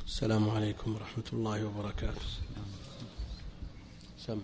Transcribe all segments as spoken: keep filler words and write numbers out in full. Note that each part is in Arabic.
السلام عليكم ورحمة الله وبركاته. سم.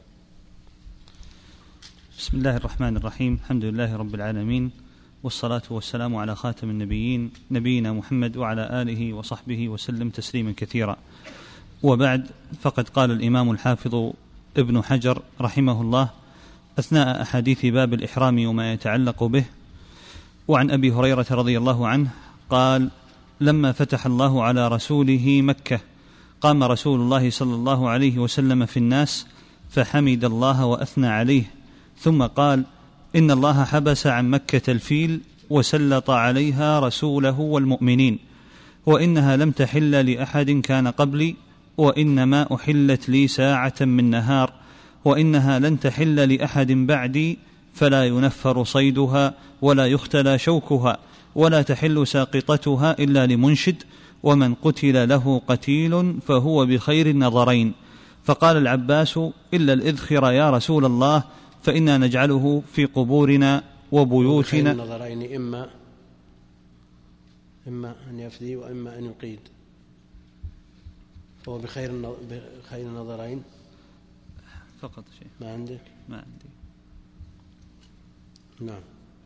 بسم الله الرحمن الرحيم. الحمد لله رب العالمين، والصلاة والسلام على خاتم النبيين نبينا محمد وعلى آله وصحبه وسلم تسليما كثيرا. وبعد، فقد قال الإمام الحافظ ابن حجر رحمه الله أثناء أحاديث باب الإحرام وما يتعلق به: وعن أبي هريرة رضي الله عنه قال: لما فتح الله على رسوله مكة قام رسول الله صلى الله عليه وسلم في الناس فحمد الله وأثنى عليه، ثم قال: إن الله حبس عن مكة الفيل وسلط عليها رسوله والمؤمنين، وإنها لم تحل لأحد كان قبلي، وإنما أحلت لي ساعة من نهار، وإنها لن تحل لأحد بعدي، فلا ينفر صيدها ولا يختلى شوكها، ولا تحل ساقطتها إلا لمنشد، ومن قتل له قتيل فهو بخير النظرين. فقال العباس: إلا الإذخر يا رسول الله، فإنا نجعله في قبورنا وبيوتنا. بخير النظرين إما إما أن يفدي وإما أن يقيد، فهو بخير بخير النظرين فقط شيء. ما عندك؟ ما عندي. نعم.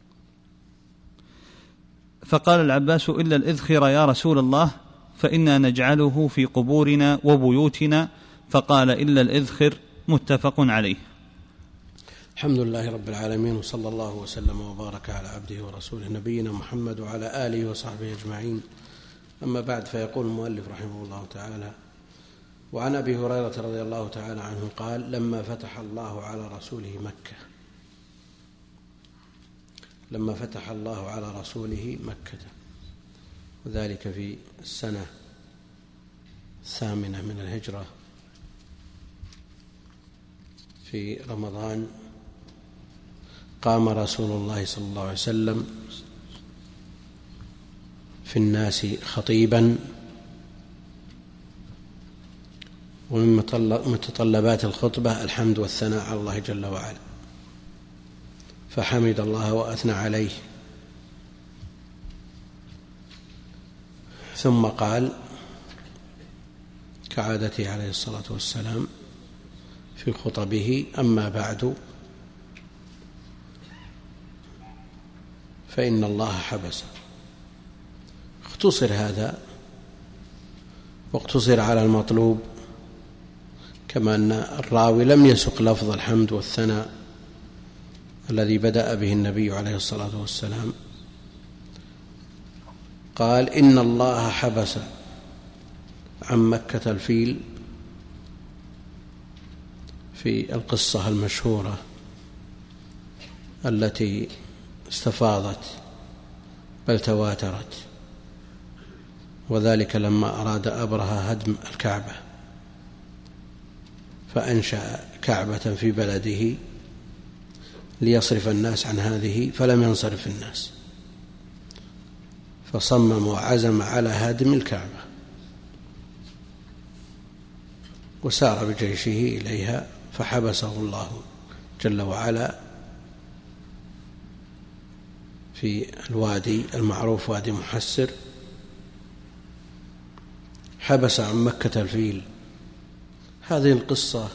فقال العباس: إلا الإذخر يا رسول الله، فإنا نجعله في قبورنا وبيوتنا. فقال: إلا الإذخر. متفق عليه. الحمد لله رب العالمين، وصلى الله وسلم وبارك على عبده ورسوله نبينا محمد وعلى آله وصحبه أجمعين. أما بعد، فيقول المؤلف رحمه الله تعالى: وعن أبي هريرة رضي الله تعالى عنه قال: لما فتح الله على رسوله مكة لما فتح الله على رسوله مكة وذلك في السنة الثامنة من الهجرة في رمضان، قام رسول الله صلى الله عليه وسلم في الناس خطيبا، ومن متطلبات الخطبة الحمد والثناء على الله جل وعلا، فحمد الله وأثنى عليه، ثم قال كعادته عليه الصلاة والسلام في خطبه: أما بعد، فإن الله حبس. اختصر هذا واقتصر على المطلوب، كما أن الراوي لم يسق لفظ الحمد والثناء الذي بدأ به النبي عليه الصلاة والسلام. قال: إن الله حبس عن مكة الفيل، في القصة المشهورة التي استفاضت بل تواترت، وذلك لما أراد أبرهة هدم الكعبة فأنشأ كعبة في بلده ليصرف الناس عن هذه، فلم ينصرف الناس، فصمم وعزم على هدم الكعبة، وسار بجيشه إليها، فحبسه الله جل وعلا في الوادي المعروف وادي محسر، حبس عن مكة الفيل. هذه القصة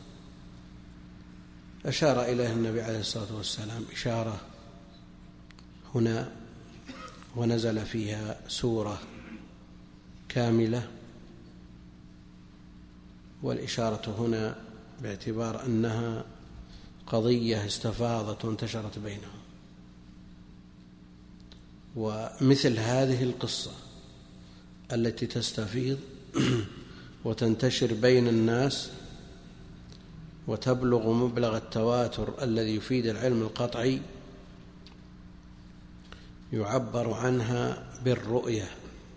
أشار إليها النبي عليه الصلاة والسلام إشارة هنا، ونزل فيها سورة كاملة، والإشارة هنا باعتبار أنها قضية استفاضت وانتشرت بينهم. ومثل هذه القصة التي تستفيض وتنتشر بين الناس وتبلغ مبلغ التواتر الذي يفيد العلم القطعي، يعبر عنها بالرؤية،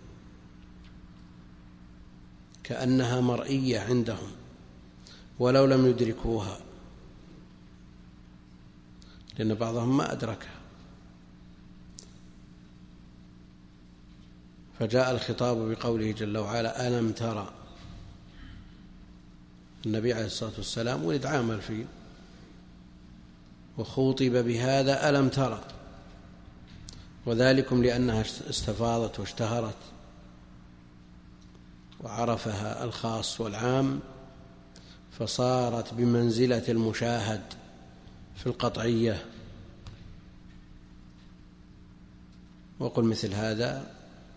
كأنها مرئية عندهم ولو لم يدركوها، لأن بعضهم ما أدركها. فجاء الخطاب بقوله جل وعلا: ألم ترى. النبي عليه الصلاة والسلام ولد عام الفيل، وخوطب بهذا ألم ترى، وذلكم لأنها استفاضت واشتهرت وعرفها الخاص والعام، فصارت بمنزلة المشاهد في القطعية. وقل مثل هذا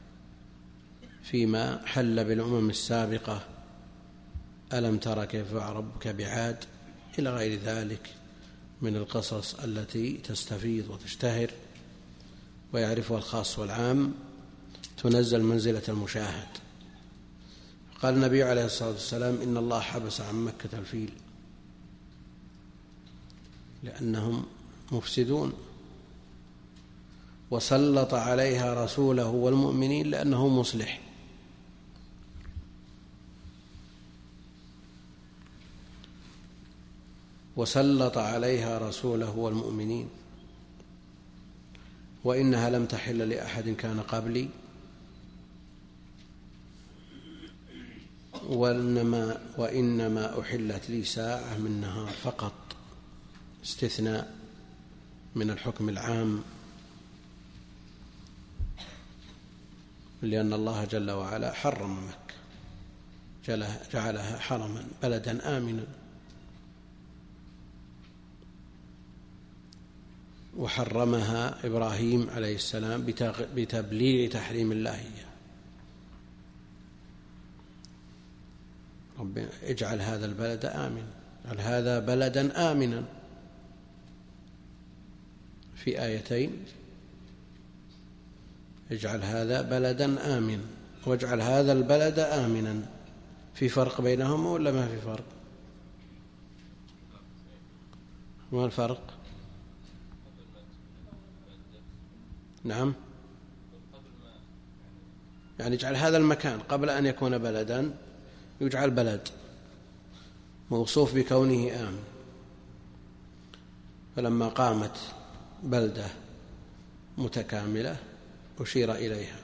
فيما حل بالأمم السابقة، ألم تر كيف فعل ربك بعاد، إلى غير ذلك من القصص التي تستفيض وتشتهر ويعرفها الخاص والعام، تنزل منزلة المشاهد. قال النبي عليه الصلاة والسلام: إن الله حبس عن مكة الفيل لأنهم مفسدون، وسلط عليها رسوله والمؤمنين لأنه مصلح. وسلط عليها رسوله والمؤمنين، وإنها لم تحل لأحد كان قبلي، وإنما, وإنما أحلت لي ساعة من نهار فقط، استثناء من الحكم العام، لأن الله جل وعلا حرم مكة، جعلها حرما بلدا آمنا، وحرمها إبراهيم عليه السلام بتبليغ تحريم الله إياه. رب اجعل هذا البلد آمنا، اجعل هذا بلدا آمنا في آيتين، اجعل هذا بلدا آمنا واجعل هذا البلد آمنا. في فرق بينهما ولا ما في فرق؟ ما الفرق؟ نعم، يعني اجعل هذا المكان قبل أن يكون بلدا يجعل بلد موصوف بكونه آمن، فلما قامت بلدة متكاملة أشير إليها،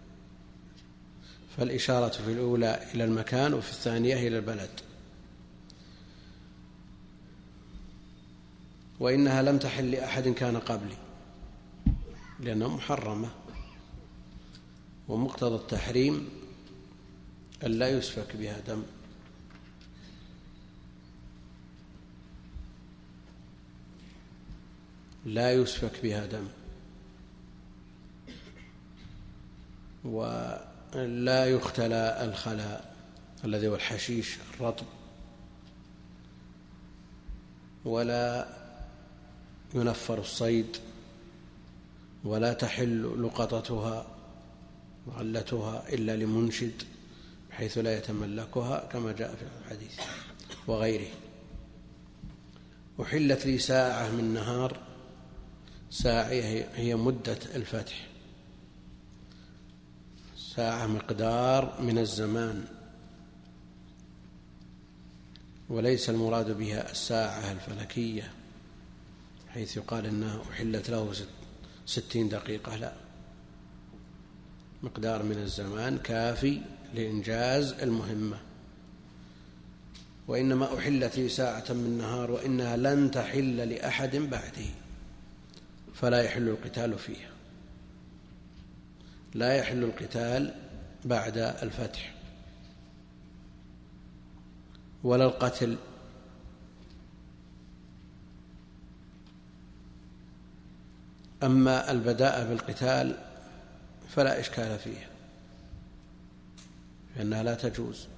فالإشارة في الأولى إلى المكان وفي الثانية إلى البلد. وإنها لم تحل لأحد كان قبلي لأنها محرمة، ومقتضى التحريم أن لا يسفك بها دم. لا يسفك بها دم، ولا يختلى الخلاء الذي هو الحشيش الرطب، ولا ينفر الصيد، ولا تحل لقطتها وغلتها إلا لمنشد بحيث لا يتملكها كما جاء في الحديث وغيره. أحلت لي ساعة من نهار، ساعة هي مدة الفتح، ساعة مقدار من الزمان، وليس المراد بها الساعة الفلكية حيث يقال إنها أحلت له ستين دقيقة، لا، مقدار من الزمان كافي لإنجاز المهمة. وإنما أحلت لي ساعة من نهار وإنها لن تحل لأحد بعدي، فلا يحل القتال فيها، لا يحل القتال بعد الفتح ولا القتل. أما البداء بالقتال فلا إشكال فيها، فإنها لا تجوز.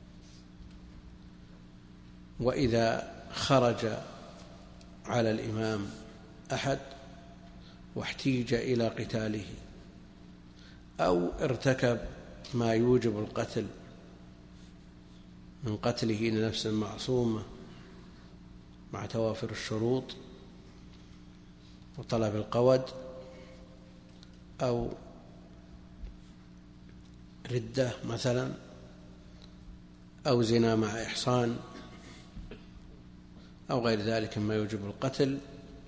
وإذا خرج على الإمام أحد واحتيج إلى قتاله أو ارتكب ما يوجب القتل من قتله لنفس معصومة مع توافر الشروط وطلب القود، أو ردة مثلا، أو زنا مع إحصان، أو غير ذلك مما يوجب القتل،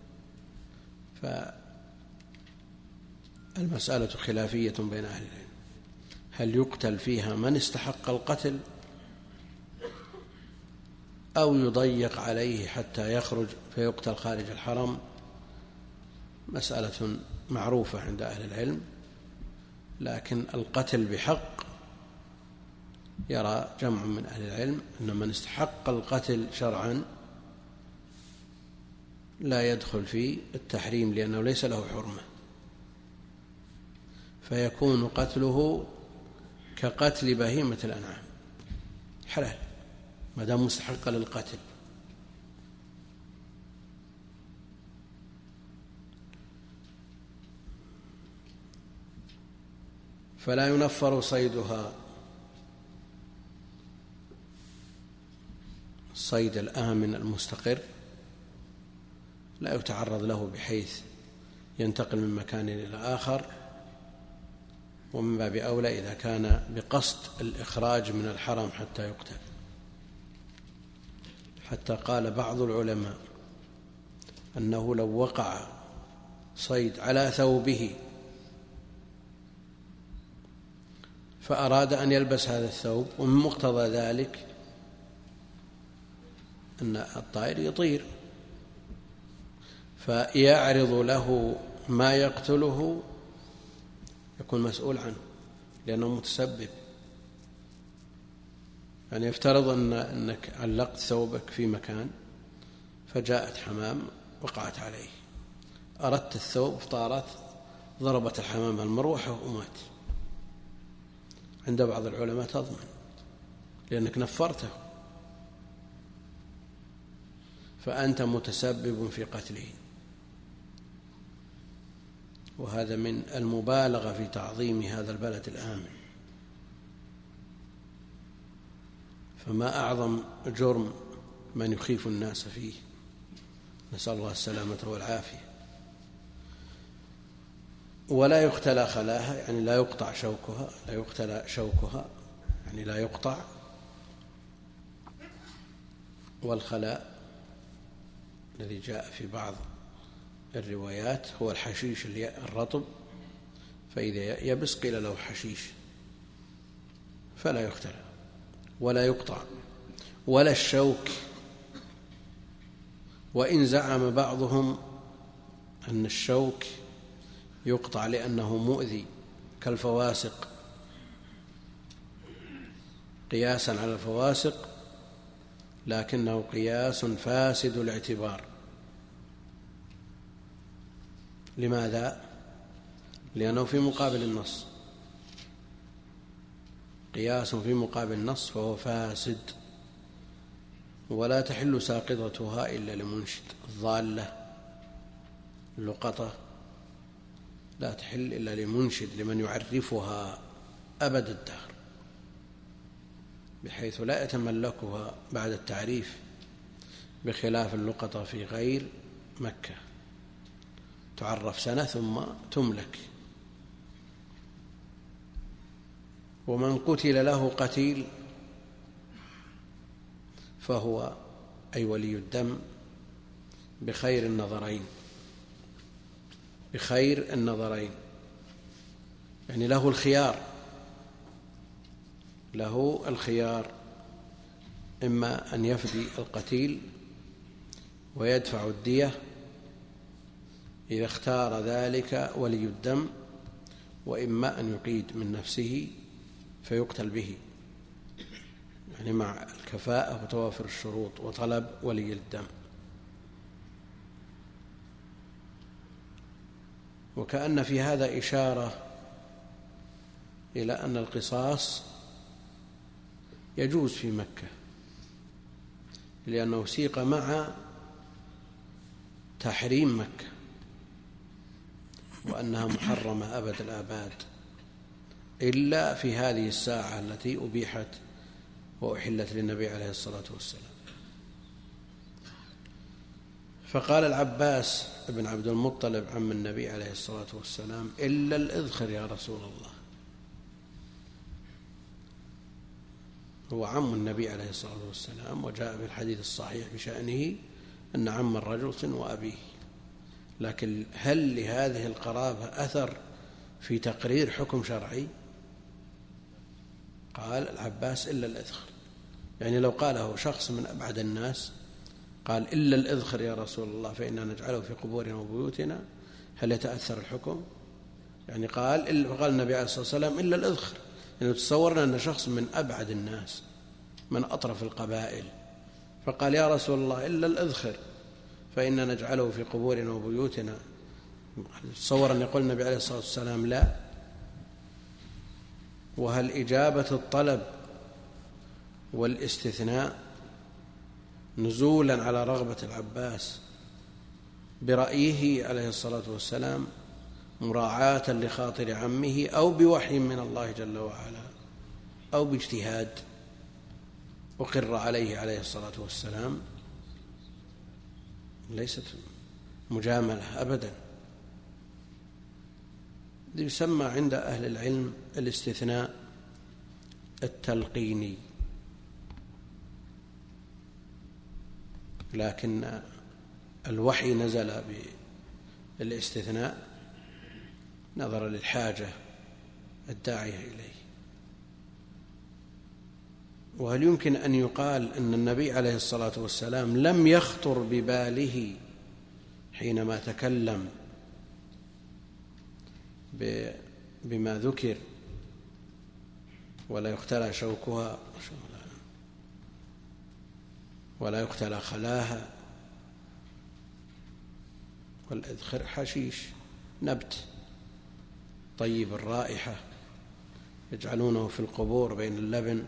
فالمسألة خلافية بين أهل العلم، هل يقتل فيها من استحق القتل أو يضيق عليه حتى يخرج فيقتل خارج الحرم؟ مسألة معروفة عند أهل العلم، لكن القتل بحق يرى جمع من أهل العلم أن من استحق القتل شرعا لا يدخل في التحريم لأنه ليس له حرمة، فيكون قتله كقتل بهيمة الأنعام حلال ما دام مستحق للقتل. فلا ينفر صيدها، الصيد الآمن المستقر لا يتعرض له بحيث ينتقل من مكان إلى آخر، ومن باب أولى إذا كان بقصد الإخراج من الحرم حتى يقتل. حتى قال بعض العلماء أنه لو وقع صيد على ثوبه فأراد أن يلبس هذا الثوب، ومن مقتضى ذلك أن الطائر يطير فيعرض له ما يقتله يكون مسؤول عنه لأنه متسبب. يعني يفترض أن أنك علقت ثوبك في مكان فجاءت حمام وقعت عليه، أردت الثوب طارت ضربت الحمام المروحة ومات، عند بعض العلماء تضمن لأنك نفرته، فأنت متسبب في قتله. وهذا من المبالغة في تعظيم هذا البلد الآمن. فما أعظم جرم من يخيف الناس فيه، نسأل الله السلامة والعافية. ولا يختلى خلاها، يعني لا يقطع شوكها، لا يختلى شوكها يعني لا يقطع. والخلاء الذي جاء في بعض الروايات هو الحشيش الرطب، فإذا يبس قيل له حشيش، فلا يختلى ولا يقطع. ولا الشوك، وإن زعم بعضهم أن الشوك يقطع لأنه مؤذي كالفواسق قياسا على الفواسق، لكنه قياس فاسد الاعتبار. لماذا؟ لأنه في مقابل النص، قياس في مقابل النص فهو فاسد. ولا تحل ساقطتها إلا لمنشد، الضالة اللقطة لا تحل إلا لمنشد، لمن يعرفها أبد الدهر، بحيث لا يتملكها بعد التعريف، بخلاف اللقطة في غير مكة تعرف سنة ثم تملك. ومن قتل له قتيل فهو أي ولي الدم بخير النظرين، بخير النظرين يعني له الخيار، له الخيار إما أن يفدي القتيل ويدفع الدية إذا اختار ذلك ولي الدم، وإما أن يقيد من نفسه فيقتل به، يعني مع الكفاءة وتوافر الشروط وطلب ولي الدم. وكأن في هذا إشارة إلى أن القصاص يجوز في مكة، لأنه سيق مع تحريم مكة وأنها محرمة أبد الآباد إلا في هذه الساعة التي أبيحت وأحلت للنبي عليه الصلاة والسلام. فقال العباس بن عبد المطلب عم النبي عليه الصلاة والسلام: إلا الإذخر يا رسول الله. هو عم النبي عليه الصلاة والسلام، وجاء في الحديث الصحيح بشأنه أن عم الرجل سن أبيه، لكن هل لهذه القرابة أثر في تقرير حكم شرعي؟ قال العباس: إلا الإذخر. يعني لو قاله شخص من أبعد الناس قال: إلا الإذخر يا رسول الله فإننا نجعله في قبورنا وبيوتنا، هل يتأثر الحكم؟ يعني قال قال النبي عليه الصلاة والسلام: إلا الإذخر، يعني تصورنا أن شخص من أبعد الناس من أطرف القبائل فقال يا رسول الله إلا الإذخر فإننا نجعله في قبورنا وبيوتنا، تصور أن يقول النبي عليه الصلاة والسلام لا؟ وهل إجابة الطلب والاستثناء نزولا على رغبة العباس برأيه عليه الصلاة والسلام مراعاة لخاطر عمه أو بوحي من الله جل وعلا أو باجتهاد أقر عليه عليه الصلاة والسلام؟ ليست مجاملة أبدا. يسمى عند أهل العلم الاستثناء التلقيني، لكن الوحي نزل بالاستثناء نظرا للحاجة الداعية إليه. وهل يمكن أن يقال أن النبي عليه الصلاة والسلام لم يخطر بباله حينما تكلم بما ذكر ولا يختلى شوكها ولا يختلى خلاها؟ والإذخر حشيش نبت طيب الرائحة يجعلونه في القبور بين اللبن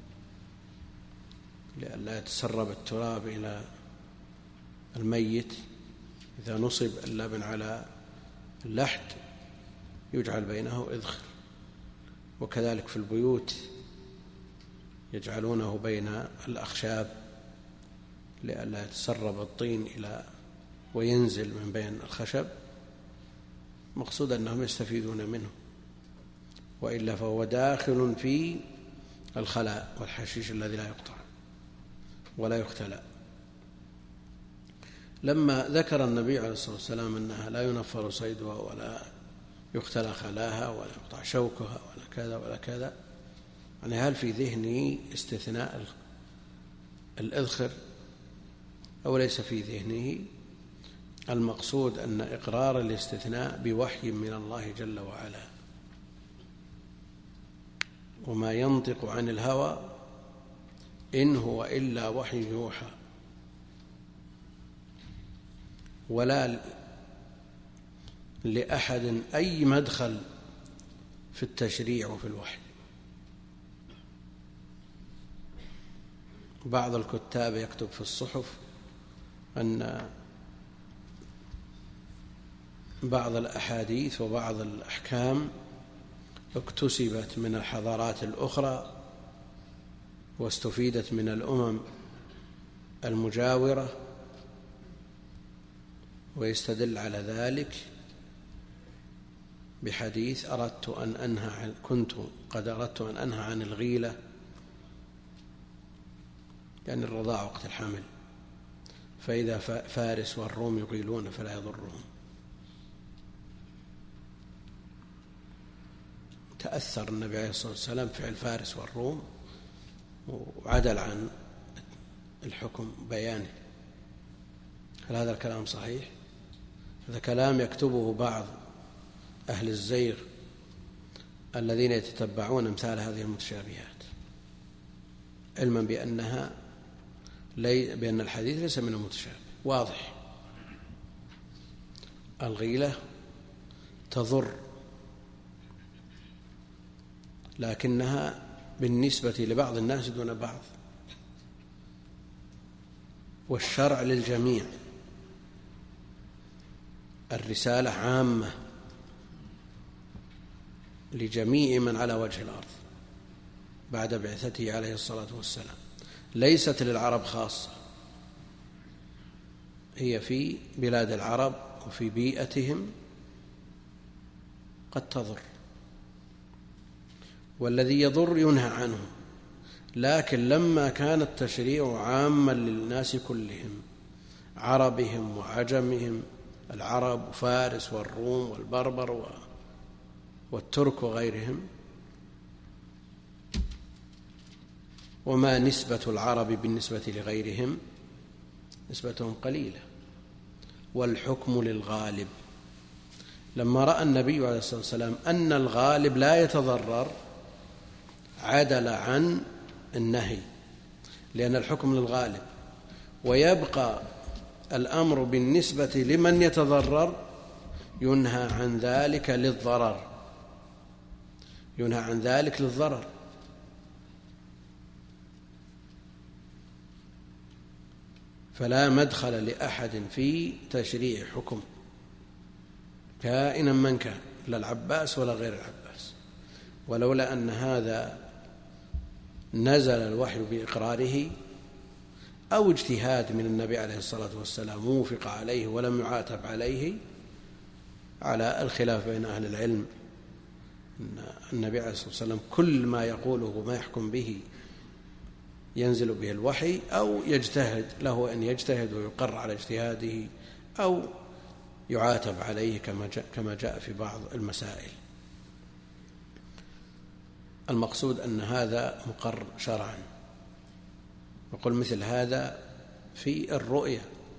لئلا يتسرب التراب إلى الميت. إذا نصب اللبن على اللحد يجعل بينه إذخر. وكذلك في البيوت يجعلونه بين الأخشاب لئلا يتسرب الطين إلى وينزل من بين الخشب، مقصود أنهم يستفيدون منه، وإلا فهو داخل في الخلاء والحشيش الذي لا يقطع ولا يختلى. لما ذكر النبي عليه الصلاة والسلام أنها لا ينفر صيدها ولا يختلى خلاها ولا يقطع شوكها ولا كذا ولا كذا، يعني هل في ذهنه استثناء الإذخر أو ليس في ذهنه؟ المقصود أن إقرار الاستثناء بوحي من الله جل وعلا، وما ينطق عن الهوى إن هو إلا وحي يوحى، ولا لأحد أي مدخل في التشريع وفي الوحي. بعض الكتاب يكتب في الصحف أن بعض الأحاديث وبعض الأحكام اكتسبت من الحضارات الأخرى واستفيدت من الأمم المجاورة، ويستدل على ذلك بحديث أردت أن أنهى عن كنت قد أردت أن أنهى عن الغيلة، يعني الرضاع وقت الحمل، فإذا فارس والروم يغيلون فلا يضرهم. تأثر النبي عليه الصلاة والسلام فعل فارس والروم وعدل عن الحكم بيانه. هل هذا الكلام صحيح؟ هذا كلام يكتبه بعض أهل الزيغ الذين يتتبعون أمثال هذه المتشابهات، علما بأنها لي بأن الحديث ليس من المتشابه. واضح الغيلة تضر، لكنها بالنسبة لبعض الناس دون بعض، والشرع للجميع، الرسالة عامة لجميع من على وجه الأرض بعد بعثته عليه الصلاة والسلام، ليست للعرب خاصة، هي في بلاد العرب وفي بيئتهم قد تضر، والذي يضر ينهى عنه. لكن لما كان التشريع عاما للناس كلهم، عربهم وعجمهم، العرب وفارس والروم والبربر والترك وغيرهم، وما نسبة العرب بالنسبة لغيرهم؟ نسبتهم قليلة، والحكم للغالب. لما رأى النبي عليه الصلاة والسلام أن الغالب لا يتضرر عدل عن النهي لأن الحكم للغالب، ويبقى الأمر بالنسبة لمن يتضرر ينهى عن ذلك للضرر، ينهى عن ذلك للضرر. فلا مدخل لأحد في تشريع حكم كائنا من كان، لا العباس ولا غير العباس، ولولا أن هذا نزل الوحي بإقراره أو اجتهاد من النبي عليه الصلاة والسلام ووفق عليه ولم يعاتب عليه، على الخلاف بين أهل العلم أن النبي عليه الصلاة والسلام كل ما يقوله وما يحكم به ينزل به الوحي، أو يجتهد له أن يجتهد ويقر على اجتهاده، أو يعاتب عليه كما جاء في بعض المسائل. المقصود أن هذا مقر شرعا. وقل مثل هذا في الرؤية،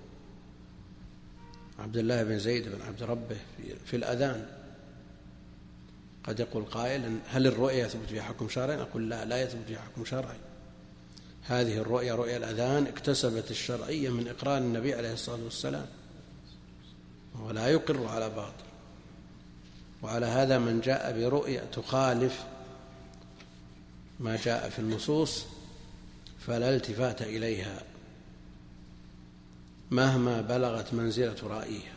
عبد الله بن زيد بن عبد ربه في الأذان قد يقول قائل هل الرؤية يثبت فيها حكم شرعي؟ أقول لا، لا يثبت فيها حكم شرعي. هذه الرؤية رؤية الأذان اكتسبت الشرعية من إقرار النبي عليه الصلاة والسلام، ولا يقر على باطل. وعلى هذا من جاء برؤية تخالف ما جاء في النصوص فلا التفات إليها مهما بلغت منزلة رأيها.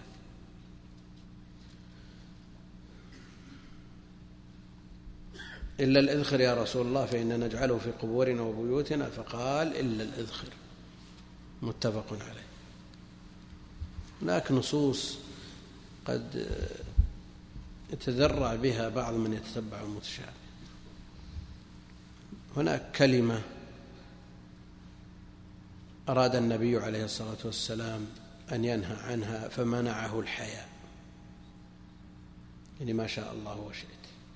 إلا الإذخر يا رسول الله فإننا نجعله في قبورنا وبيوتنا، فقال إلا الإذخر، متفق عليه. هناك نصوص قد يتذرع بها بعض من يتتبع المتشابه. هناك كلمة أراد النبي عليه الصلاة والسلام أن ينهى عنها فمنعه الحياء، يعني ما شاء الله وشئت.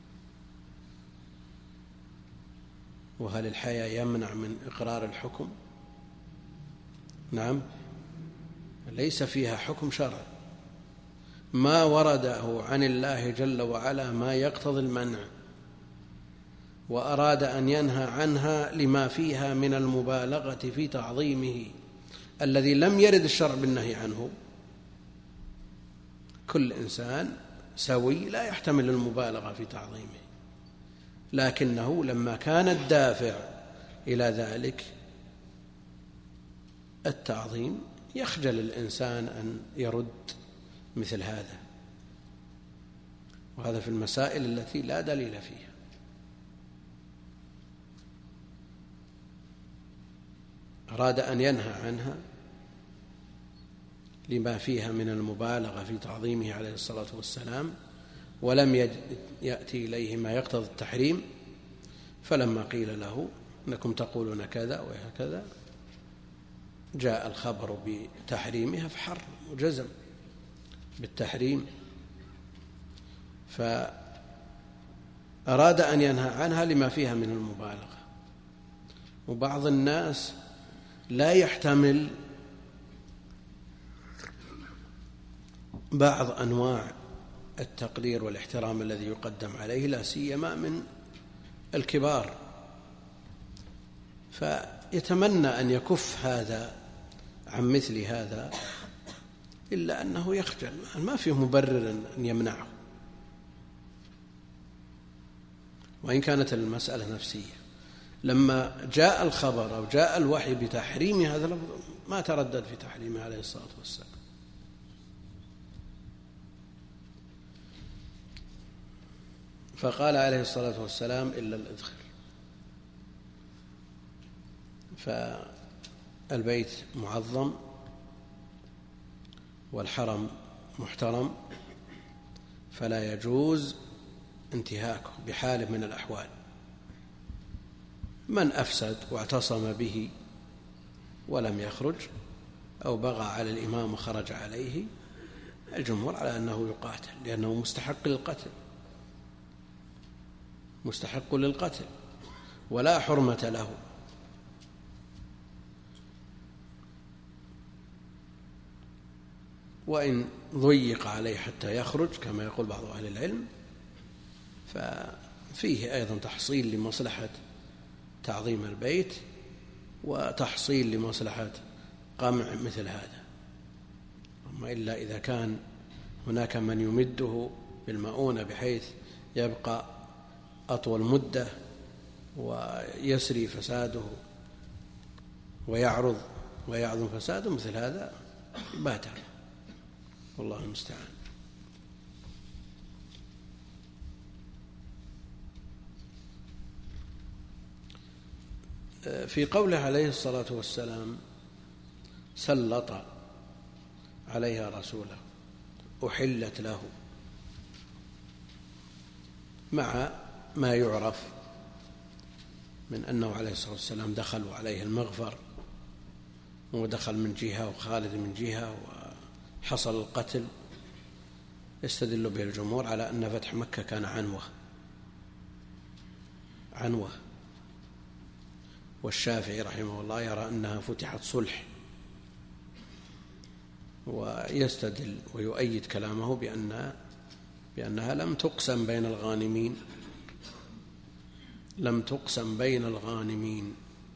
وهل الحياء يمنع من إقرار الحكم؟ نعم، ليس فيها حكم شرعي. ما ورده عن الله جل وعلا ما يقتضي المنع، وأراد أن ينهى عنها لما فيها من المبالغة في تعظيمه الذي لم يرد الشرع بالنهي عنه. كل إنسان سوي لا يحتمل المبالغة في تعظيمه، لكنه لما كان الدافع إلى ذلك التعظيم يخجل الإنسان أن يرد مثل هذا، وهذا في المسائل التي لا دليل فيها. أراد أن ينهى عنها لما فيها من المبالغة في تعظيمه عليه الصلاة والسلام، ولم يأتي إليه ما يقتضي التحريم. فلما قيل له إنكم تقولون كذا وهكذا جاء الخبر بتحريمها فحرم وجزم بالتحريم، فأراد أن ينهى عنها لما فيها من المبالغة. وبعض الناس لا يحتمل بعض أنواع التقدير والاحترام الذي يقدم عليه، لا سيما من الكبار، فيتمنى أن يكف هذا عن مثل هذا، إلا أنه يخجل، ما فيه مبرر أن يمنعه، وإن كانت المسألة نفسية. لما جاء الخبر أو جاء الوحي بتحريم هذا اللفظ ما تردد في تحريمه عليه الصلاة والسلام. فقال عليه الصلاة والسلام إلا الإذخر. فالبيت معظم والحرم محترم، فلا يجوز انتهاكه بحال من الأحوال. من أفسد واعتصم به ولم يخرج، أو بغى على الإمام وخرج عليه، الجمهور على أنه يقاتل، لأنه مستحق للقتل، مستحق للقتل ولا حرمة له. وإن ضيق عليه حتى يخرج كما يقول بعض أهل العلم، ففيه أيضا تحصيل لمصلحة تعظيم البيت وتحصيل لمصلحة قمع مثل هذا. أما إلا إذا كان هناك من يمده بالمؤونة بحيث يبقى أطول مدة ويسري فساده ويعرض ويعظم فساده، مثل هذا باتع، والله المستعان. في قوله عليه الصلاة والسلام سلط عليها رسوله أحلت له، مع ما يعرف من أنه عليه الصلاة والسلام دخلوا عليه المغفر، ودخل من جهة وخالد من جهة وحصل القتل، يستدل به الجمهور على أن فتح مكة كان عنوة عنوة والشافعي رحمه الله يرى أنها فتحت صلح، ويستدل ويؤيد كلامه بأن بأنها لم تقسم بين الغانمين لم تقسم بين الغانمين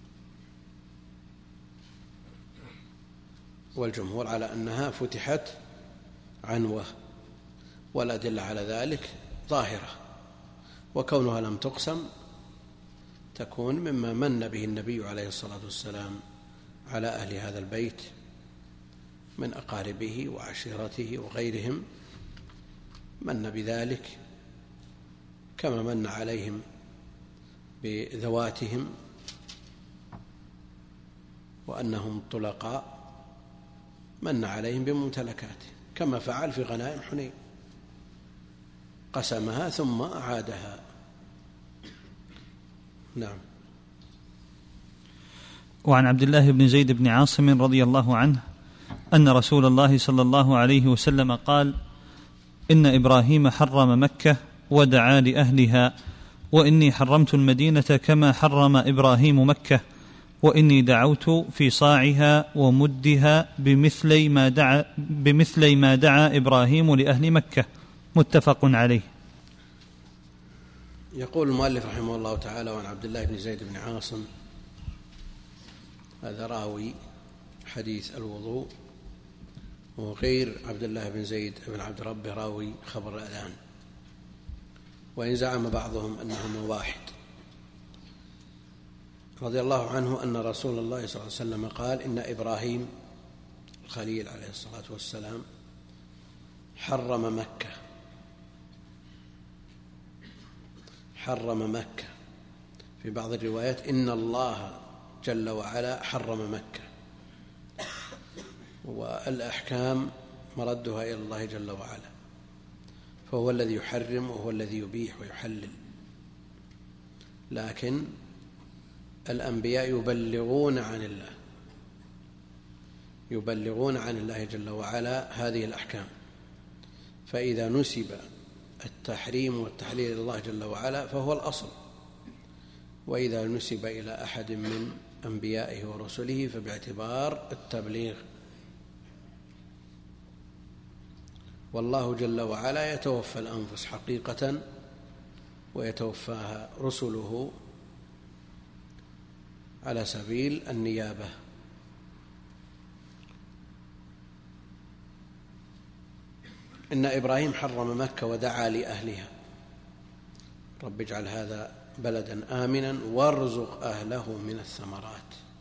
والجمهور على أنها فتحت عنوة، والأدلة على ذلك ظاهرة، وكونها لم تقسم تكون مما من به النبي عليه الصلاة والسلام على أهل هذا البيت من أقاربه وعشيرته وغيرهم، من بذلك كما من عليهم بذواتهم وأنهم طلقاء، من عليهم بممتلكاته، كما فعل في غنائم حنين، قسمها ثم أعادها. نعم. وعن عبد الله بن زيد بن عاصم رضي الله عنه أن رسول الله صلى الله عليه وسلم قال: إن إبراهيم حرم مكة ودعا لأهلها، وإني حرمت المدينة كما حرم إبراهيم مكة، وإني دعوت في صاعها ومدها بمثل ما دعا, بمثل ما دعا إبراهيم لأهل مكة. متفق عليه. يقول المؤلف رحمه الله تعالى: وعن عبد الله بن زيد بن عاصم، هذا راوي حديث الوضوء، وغير عبد الله بن زيد بن عبد ربه راوي خبر الأذان، وإن زعم بعضهم أنهما واحد. رضي الله عنه أن رسول الله صلى الله عليه وسلم قال: إن إبراهيم الخليل عليه الصلاة والسلام حرم مكة حرم مكة في بعض الروايات إن الله جل وعلا حرم مكة، والأحكام مردها إلى الله جل وعلا، فهو الذي يحرم وهو الذي يبيح ويحلل، لكن الأنبياء يبلغون عن الله يبلغون عن الله جل وعلا هذه الأحكام، فإذا نسب التحريم والتحليل إلى الله جل وعلا فهو الأصل، وإذا نسب إلى أحد من أنبيائه ورسله فباعتبار التبليغ. والله جل وعلا يتوفى الأنفس حقيقة، ويتوفاها رسله على سبيل النيابة. إن إبراهيم حرم مكة ودعا لأهلها: رب اجعل هذا بلدا آمنا وارزق أهله من الثمرات.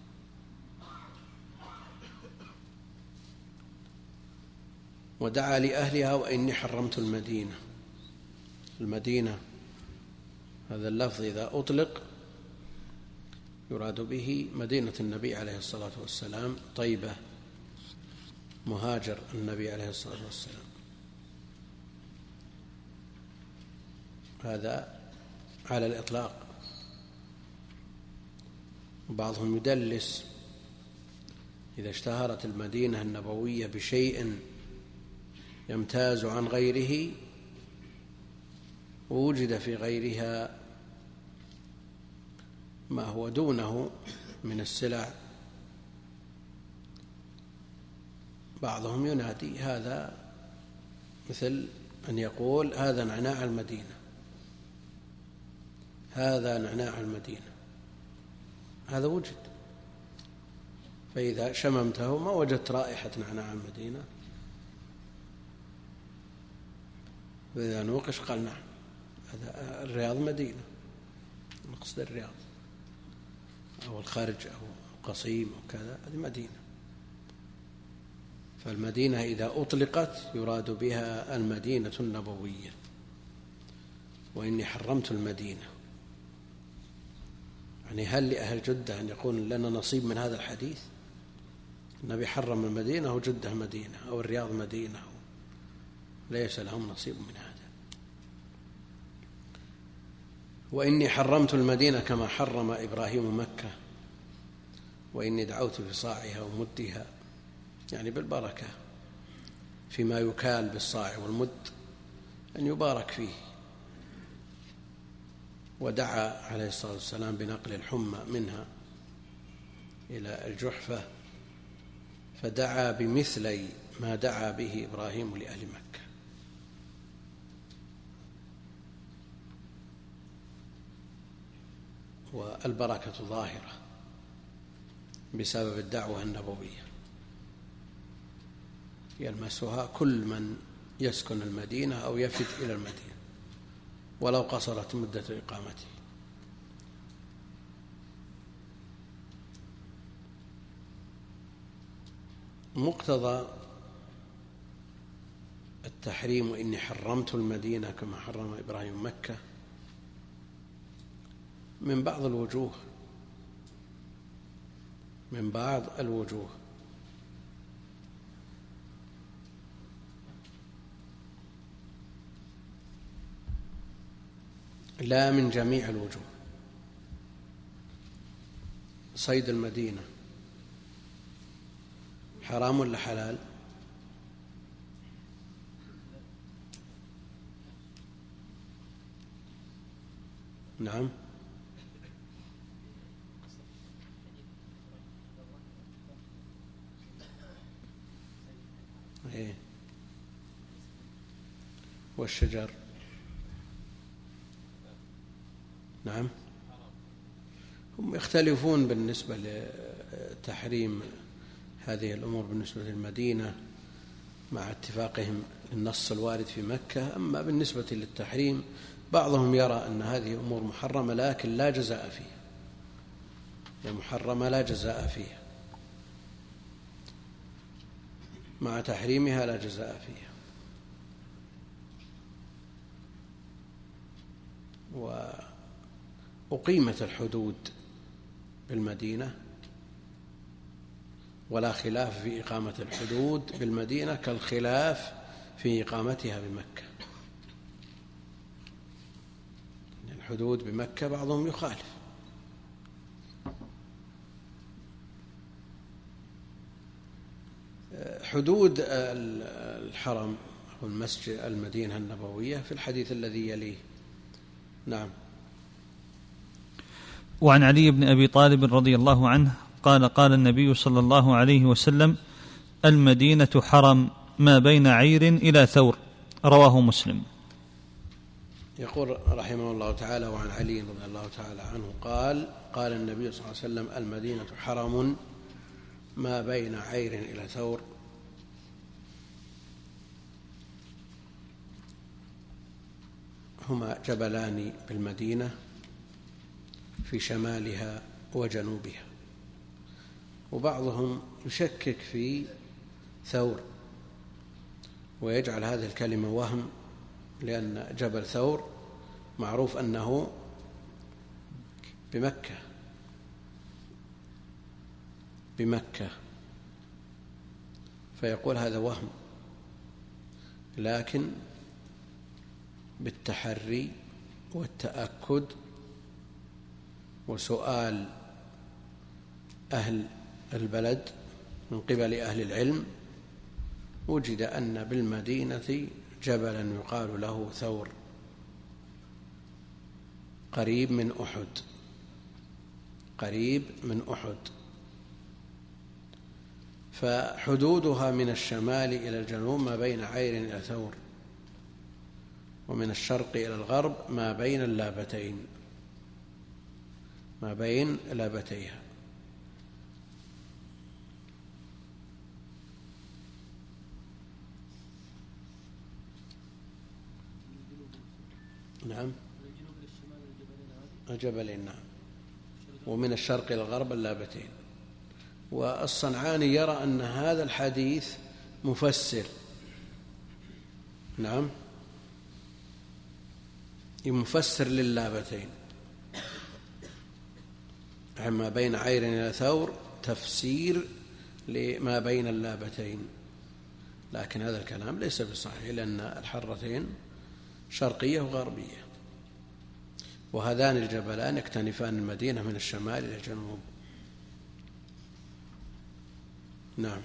ودعا لأهلها: وإني حرمت المدينة. المدينة هذا اللفظ إذا أطلق يراد به مدينة النبي عليه الصلاة والسلام، طيبة، مهاجر النبي عليه الصلاة والسلام، هذا على الإطلاق. بعضهم يدلس: إذا اشتهرت المدينة النبوية بشيء يمتاز عن غيره ووجد في غيرها ما هو دونه من السلع، بعضهم ينادي هذا مثل أن يقول: هذا نعناع المدينة، هذا نعناع المدينة، هذا وجد. فإذا شممته ما وجدت رائحة نعناع المدينة، فإذا نوقش قال نعم هذا الرياض مدينة، نقصد الرياض أو الخارج أو قصيم أو كذا، هذه مدينة. فالمدينة إذا أطلقت يراد بها المدينة النبوية. وإني حرمت المدينة، يعني هل لأهل جدة أن يكون لنا نصيب من هذا الحديث؟ النبي حرم المدينة وجدة مدينة أو الرياض مدينة، ليس لهم نصيب من هذا. وإني حرمت المدينة كما حرم إبراهيم مكة، وإني دعوت بصاعها ومدها، يعني بالبركة فيما يكال بالصاع والمد أن يبارك فيه. ودعا عليه الصلاة والسلام بنقل الحمى منها إلى الجحفة، فدعا بمثلي ما دعا به إبراهيم لأهل مكة. والبركة ظاهرة بسبب الدعوة النبوية، يلمسها كل من يسكن المدينة أو يفد إلى المدينة ولو قصرت مدة إقامته. مقتضى التحريم وإني حرمت المدينة كما حرم إبراهيم مكة من بعض الوجوه من بعض الوجوه لا من جميع الوجوه. صيد المدينة حرام ولا حلال؟ نعم. إيه. والشجر نعم. هم يختلفون بالنسبة لتحريم هذه الأمور بالنسبة للمدينة مع اتفاقهم النص الوارد في مكة. أما بالنسبة للتحريم بعضهم يرى أن هذه أمور محرمة لكن لا جزاء فيها، يعني محرمة لا جزاء فيها، مع تحريمها لا جزاء فيها. وأقيمت الحدود بالمدينة ولا خلاف في إقامة الحدود بالمدينة كالخلاف في إقامتها بمكة. الحدود بمكة بعضهم يخالف. حدود الحرم أو المسجد المدينة النبوية في الحديث الذي يليه. نعم. وعن علي بن أبي طالب رضي الله عنه قال قال النبي صلى الله عليه وسلم: المدينة حرم ما بين عير إلى ثور. رواه مسلم. يقول رحمه الله تعالى: وعن علي رضي الله تعالى عنه قال قال النبي صلى الله عليه وسلم: المدينة حرم ما بين عير إلى ثور. هما جبلان بالمدينة في شمالها وجنوبها، وبعضهم يشكك في ثور ويجعل هذه الكلمة وهم، لأن جبل ثور معروف أنه بمكة بمكة فيقول هذا وهم. لكن بالتحري والتأكد وسؤال أهل البلد من قبل أهل العلم وجد أن بالمدينة جبلا يقال له ثور قريب من أحد قريب من أحد فحدودها من الشمال إلى الجنوب ما بين عير إلى ثور، ومن الشرق إلى الغرب ما بين اللابتين. ما بين لابتيها. نعم، الجبلين، نعم، ومن الشرق إلى الغرب اللابتين. والصنعاني يرى أن هذا الحديث مفسر، نعم، مفسر لللابتين، ما بين عير إلى ثور تفسير لما بين اللابتين. لكن هذا الكلام ليس بصحيح، لأن الحرتين شرقية وغربية، وهذان الجبلان يكتنفان المدينة من الشمال إلى الجنوب. نعم.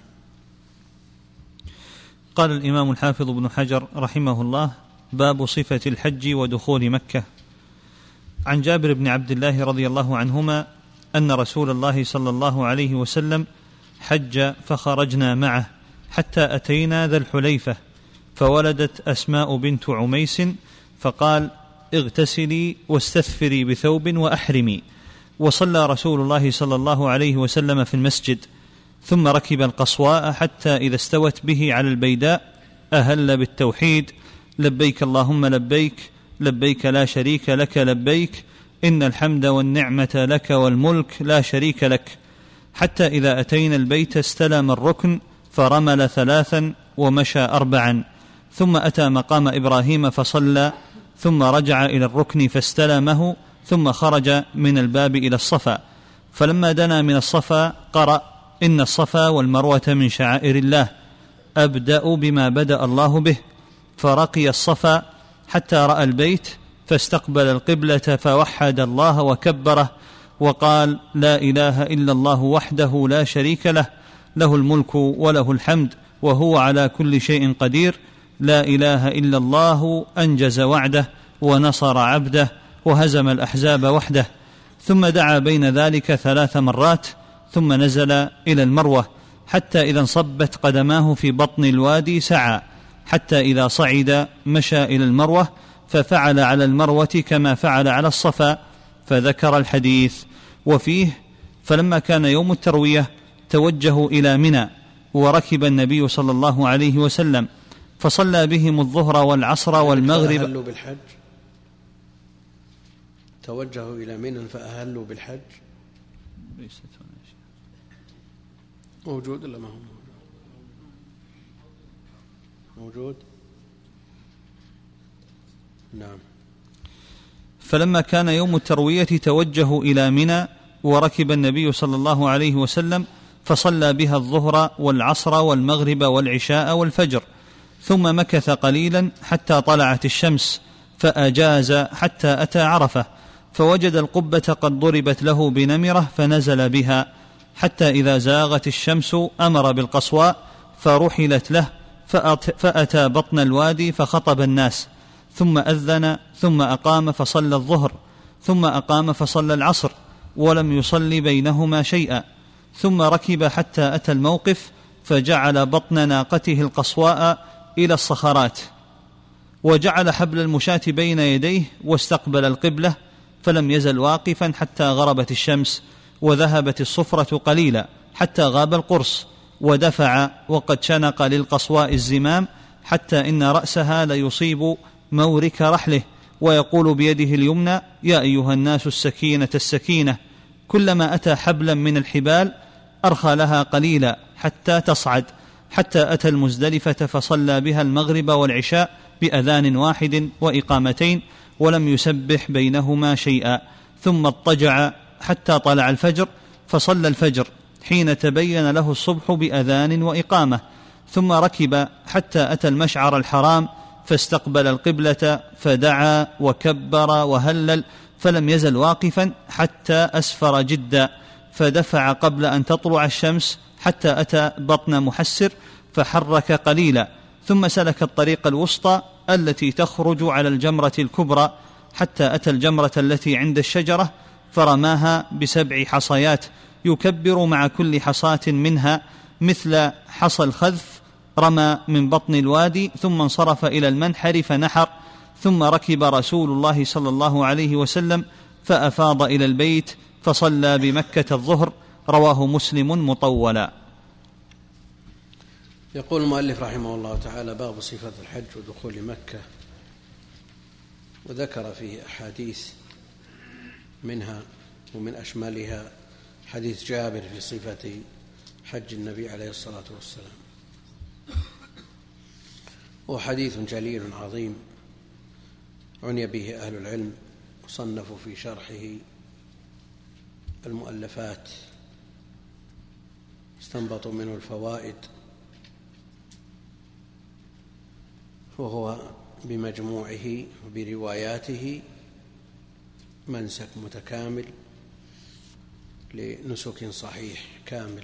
قال الإمام الحافظ ابن حجر رحمه الله: باب صفة الحج ودخول مكة. عن جابر بن عبد الله رضي الله عنهما أن رسول الله صلى الله عليه وسلم حج فخرجنا معه حتى أتينا ذا الحليفة، فولدت أسماء بنت عميس، فقال: اغتسلي واستثفري بثوب وأحرمي. وصلى رسول الله صلى الله عليه وسلم في المسجد، ثم ركب القصواء حتى إذا استوت به على البيداء أهل بالتوحيد: لبيك اللهم لبيك، لبيك لا شريك لك لبيك، إن الحمد والنعمة لك والملك لا شريك لك. حتى إذا أتينا البيت استلم الركن فرمل ثلاثا ومشى أربعا، ثم أتى مقام إبراهيم فصلى، ثم رجع إلى الركن فاستلمه، ثم خرج من الباب إلى الصفا، فلما دنا من الصفا قرأ: إن الصفا والمروة من شعائر الله، أبدأ بما بدأ الله به. فرقي الصفا حتى رأى البيت، فاستقبل القبلة فوحد الله وكبره، وقال: لا إله إلا الله وحده لا شريك له، له الملك وله الحمد وهو على كل شيء قدير، لا إله إلا الله أنجز وعده ونصر عبده وهزم الأحزاب وحده. ثم دعا بين ذلك ثلاث مرات، ثم نزل إلى المروة حتى إذا انصبت قدماه في بطن الوادي سعى، حتى إذا صعد مشى إلى المروة، ففعل على المروة كما فعل على الصفا، فذكر الحديث. وفيه: فلما كان يوم التروية توجهوا إلى منى، وركب النبي صلى الله عليه وسلم فصلى بهم الظهر والعصر والمغرب. فأهلوا بالحج، توجهوا إلى منى فأهلوا بالحج. موجود ولا ما هو موجود؟ نعم. فلما كان يوم التروية توجهوا إلى منى، وركب النبي صلى الله عليه وسلم فصلى بها الظهر والعصر والمغرب والعشاء والفجر، ثم مكث قليلا حتى طلعت الشمس، فأجاز حتى أتى عرفة، فوجد القبة قد ضربت له بنمرة فنزل بها، حتى إذا زاغت الشمس أمر بالقصواء فرحلت له، فأتى بطن الوادي فخطب الناس، ثم أذن، ثم أقام فصلى الظهر، ثم أقام فصلى العصر، ولم يصل بينهما شيئا، ثم ركب حتى أتى الموقف، فجعل بطن ناقته القصواء إلى الصخرات، وجعل حبل المشاة بين يديه، واستقبل القبلة، فلم يزل واقفا حتى غربت الشمس، وذهبت الصفرة قليلا حتى غاب القرص، ودفع وقد شنق للقصواء الزمام، حتى إن رأسها ليصيب مورك رحله، ويقول بيده اليمنى: يا أيها الناس السكينة السكينة. كلما أتى حبلا من الحبال أرخى لها قليلا حتى تصعد، حتى أتى المزدلفة فصلى بها المغرب والعشاء بأذان واحد وإقامتين، ولم يسبح بينهما شيئا، ثم اضطجع حتى طلع الفجر، فصلى الفجر حين تبين له الصبح بأذان وإقامة، ثم ركب حتى أتى المشعر الحرام، فاستقبل القبلة، فدعا وكبر وهلل، فلم يزل واقفا حتى أسفر جدا، فدفع قبل أن تطلع الشمس حتى أتى بطن محسر، فحرك قليلا، ثم سلك الطريق الوسطى التي تخرج على الجمرة الكبرى، حتى أتى الجمرة التي عند الشجرة، فرماها بسبع حصيات، يكبر مع كل حصاة منها مثل حصى الخذف، رمى من بطن الوادي، ثم انصرف إلى المنحر فنحر، ثم ركب رسول الله صلى الله عليه وسلم فأفاض إلى البيت فصلى بمكة الظهر. رواه مسلم مطولا. يقول المؤلف رحمه الله تعالى: باب صفة الحج ودخول مكة، وذكر فيه أحاديث، منها ومن أشملها حديث جابر في صفة حج النبي عليه الصلاة والسلام، وحديث جليل عظيم عني به أهل العلم وصنفوا في شرحه المؤلفات، استنبطوا منه الفوائد، وهو بمجموعه وبرواياته منسك متكامل لنسك صحيح كامل.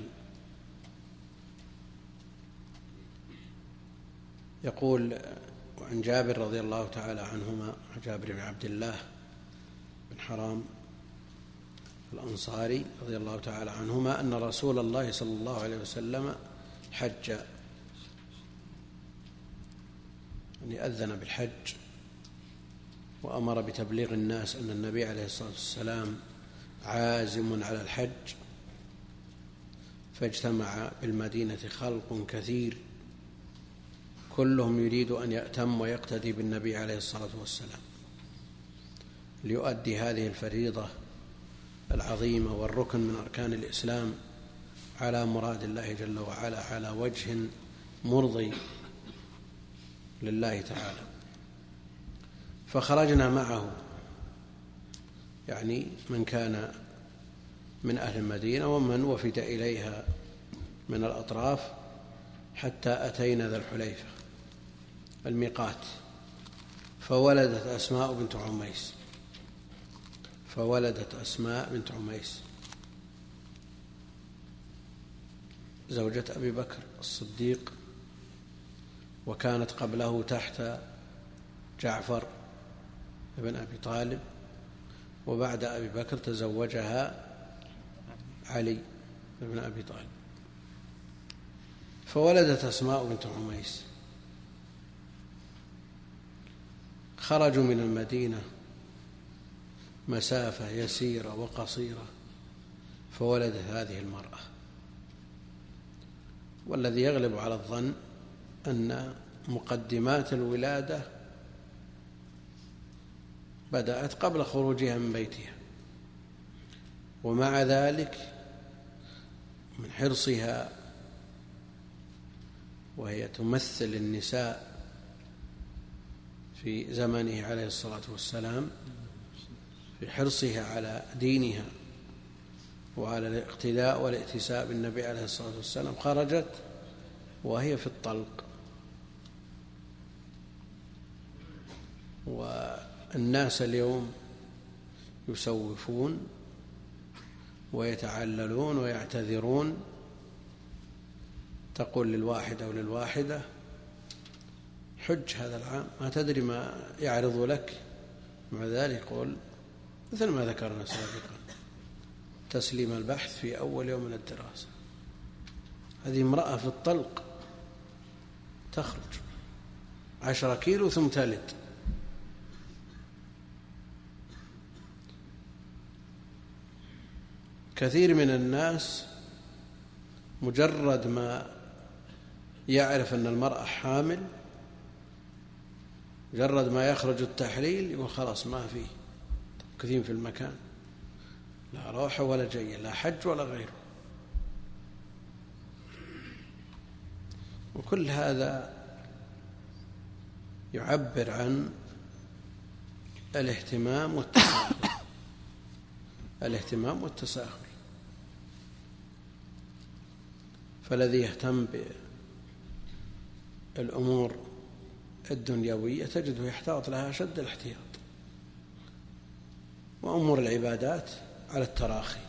يقول: وعن جابر رضي الله تعالى عنهما، جابر بن عبد الله بن حرام الأنصاري رضي الله تعالى عنهما، أن رسول الله صلى الله عليه وسلم حج، يعني أذن بالحج وأمر بتبليغ الناس أن النبي عليه الصلاة والسلام عازم على الحج، فاجتمع بالمدينة خلق كثير كلهم يريد أن يأتم ويقتدي بالنبي عليه الصلاة والسلام ليؤدي هذه الفريضة العظيمة والركن من أركان الإسلام على مراد الله جل وعلا على وجه مرضي لله تعالى. فخرجنا معه، يعني من كان من أهل المدينة ومن وفد إليها من الأطراف، حتى أتينا ذا الحليفة الميقات، فولدت أسماء بنت عميس فولدت أسماء بنت عميس زوجة أبي بكر الصديق، وكانت قبله تحت جعفر بن أبي طالب، وبعد أبي بكر تزوجها علي بن أبي طالب، فولدت أسماء بنت عميس. خرجوا من المدينة مسافة يسيرة وقصيرة فولدت هذه المرأة، والذي يغلب على الظن أن مقدمات الولادة بدأت قبل خروجها من بيتها، ومع ذلك من حرصها وهي تمثل النساء في زمنه عليه الصلاة والسلام، في حرصها على دينها وعلى الاقتداء والائتساء بالنبي عليه الصلاة والسلام، خرجت وهي في الطلق. والناس اليوم يسوفون ويتعللون ويعتذرون، تقول للواحدة وللواحدة: حج هذا العام، ما تدري ما يعرض لك. مع ذلك يقول مثل ما ذكرنا سابقا: تسليم البحث في أول يوم من الدراسة. هذه امرأة في الطلق تخرج عشرة كيلو ثم تلد. كثير من الناس مجرد ما يعرف أن المرأة حامل، مجرد ما يخرج التحليل يقول خلاص ما فيه، كثير في المكان، لا روح ولا جاية، لا حج ولا غيره. وكل هذا يعبر عن الاهتمام والتساهل الاهتمام والتساهل فالذي يهتم بالأمور الدنيوية تجده يحتاط لها أشد الاحتياط، وأمور العبادات على التراخي.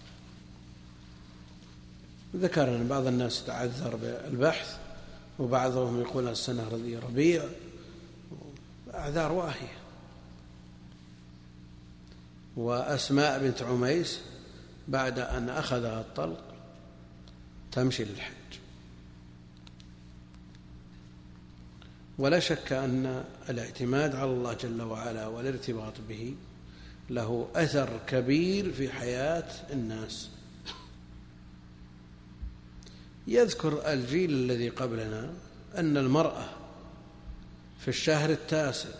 ذكرنا أن بعض الناس تعذر بالبحث، وبعضهم يقول السنة رضي ربيع، أعذار واهية. وأسماء بنت عميس بعد أن أخذها الطلق تمشي للحج. ولا شك أن الاعتماد على الله جل وعلا والارتباط به له أثر كبير في حياة الناس. يذكر الجيل الذي قبلنا أن المرأة في الشهر التاسع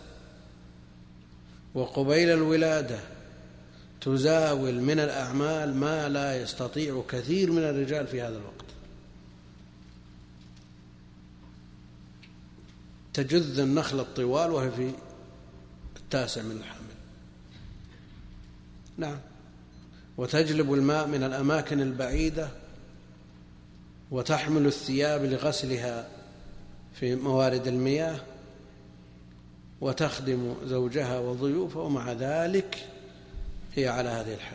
وقبيل الولادة تزاول من الأعمال ما لا يستطيع كثير من الرجال في هذا الوقت. تجذ النخل الطوال وهي في التاسع من الحمل، نعم، وتجلب الماء من الأماكن البعيدة وتحمل الثياب لغسلها في موارد المياه وتخدم زوجها وضيوفه، ومع ذلك هي على هذه الحال.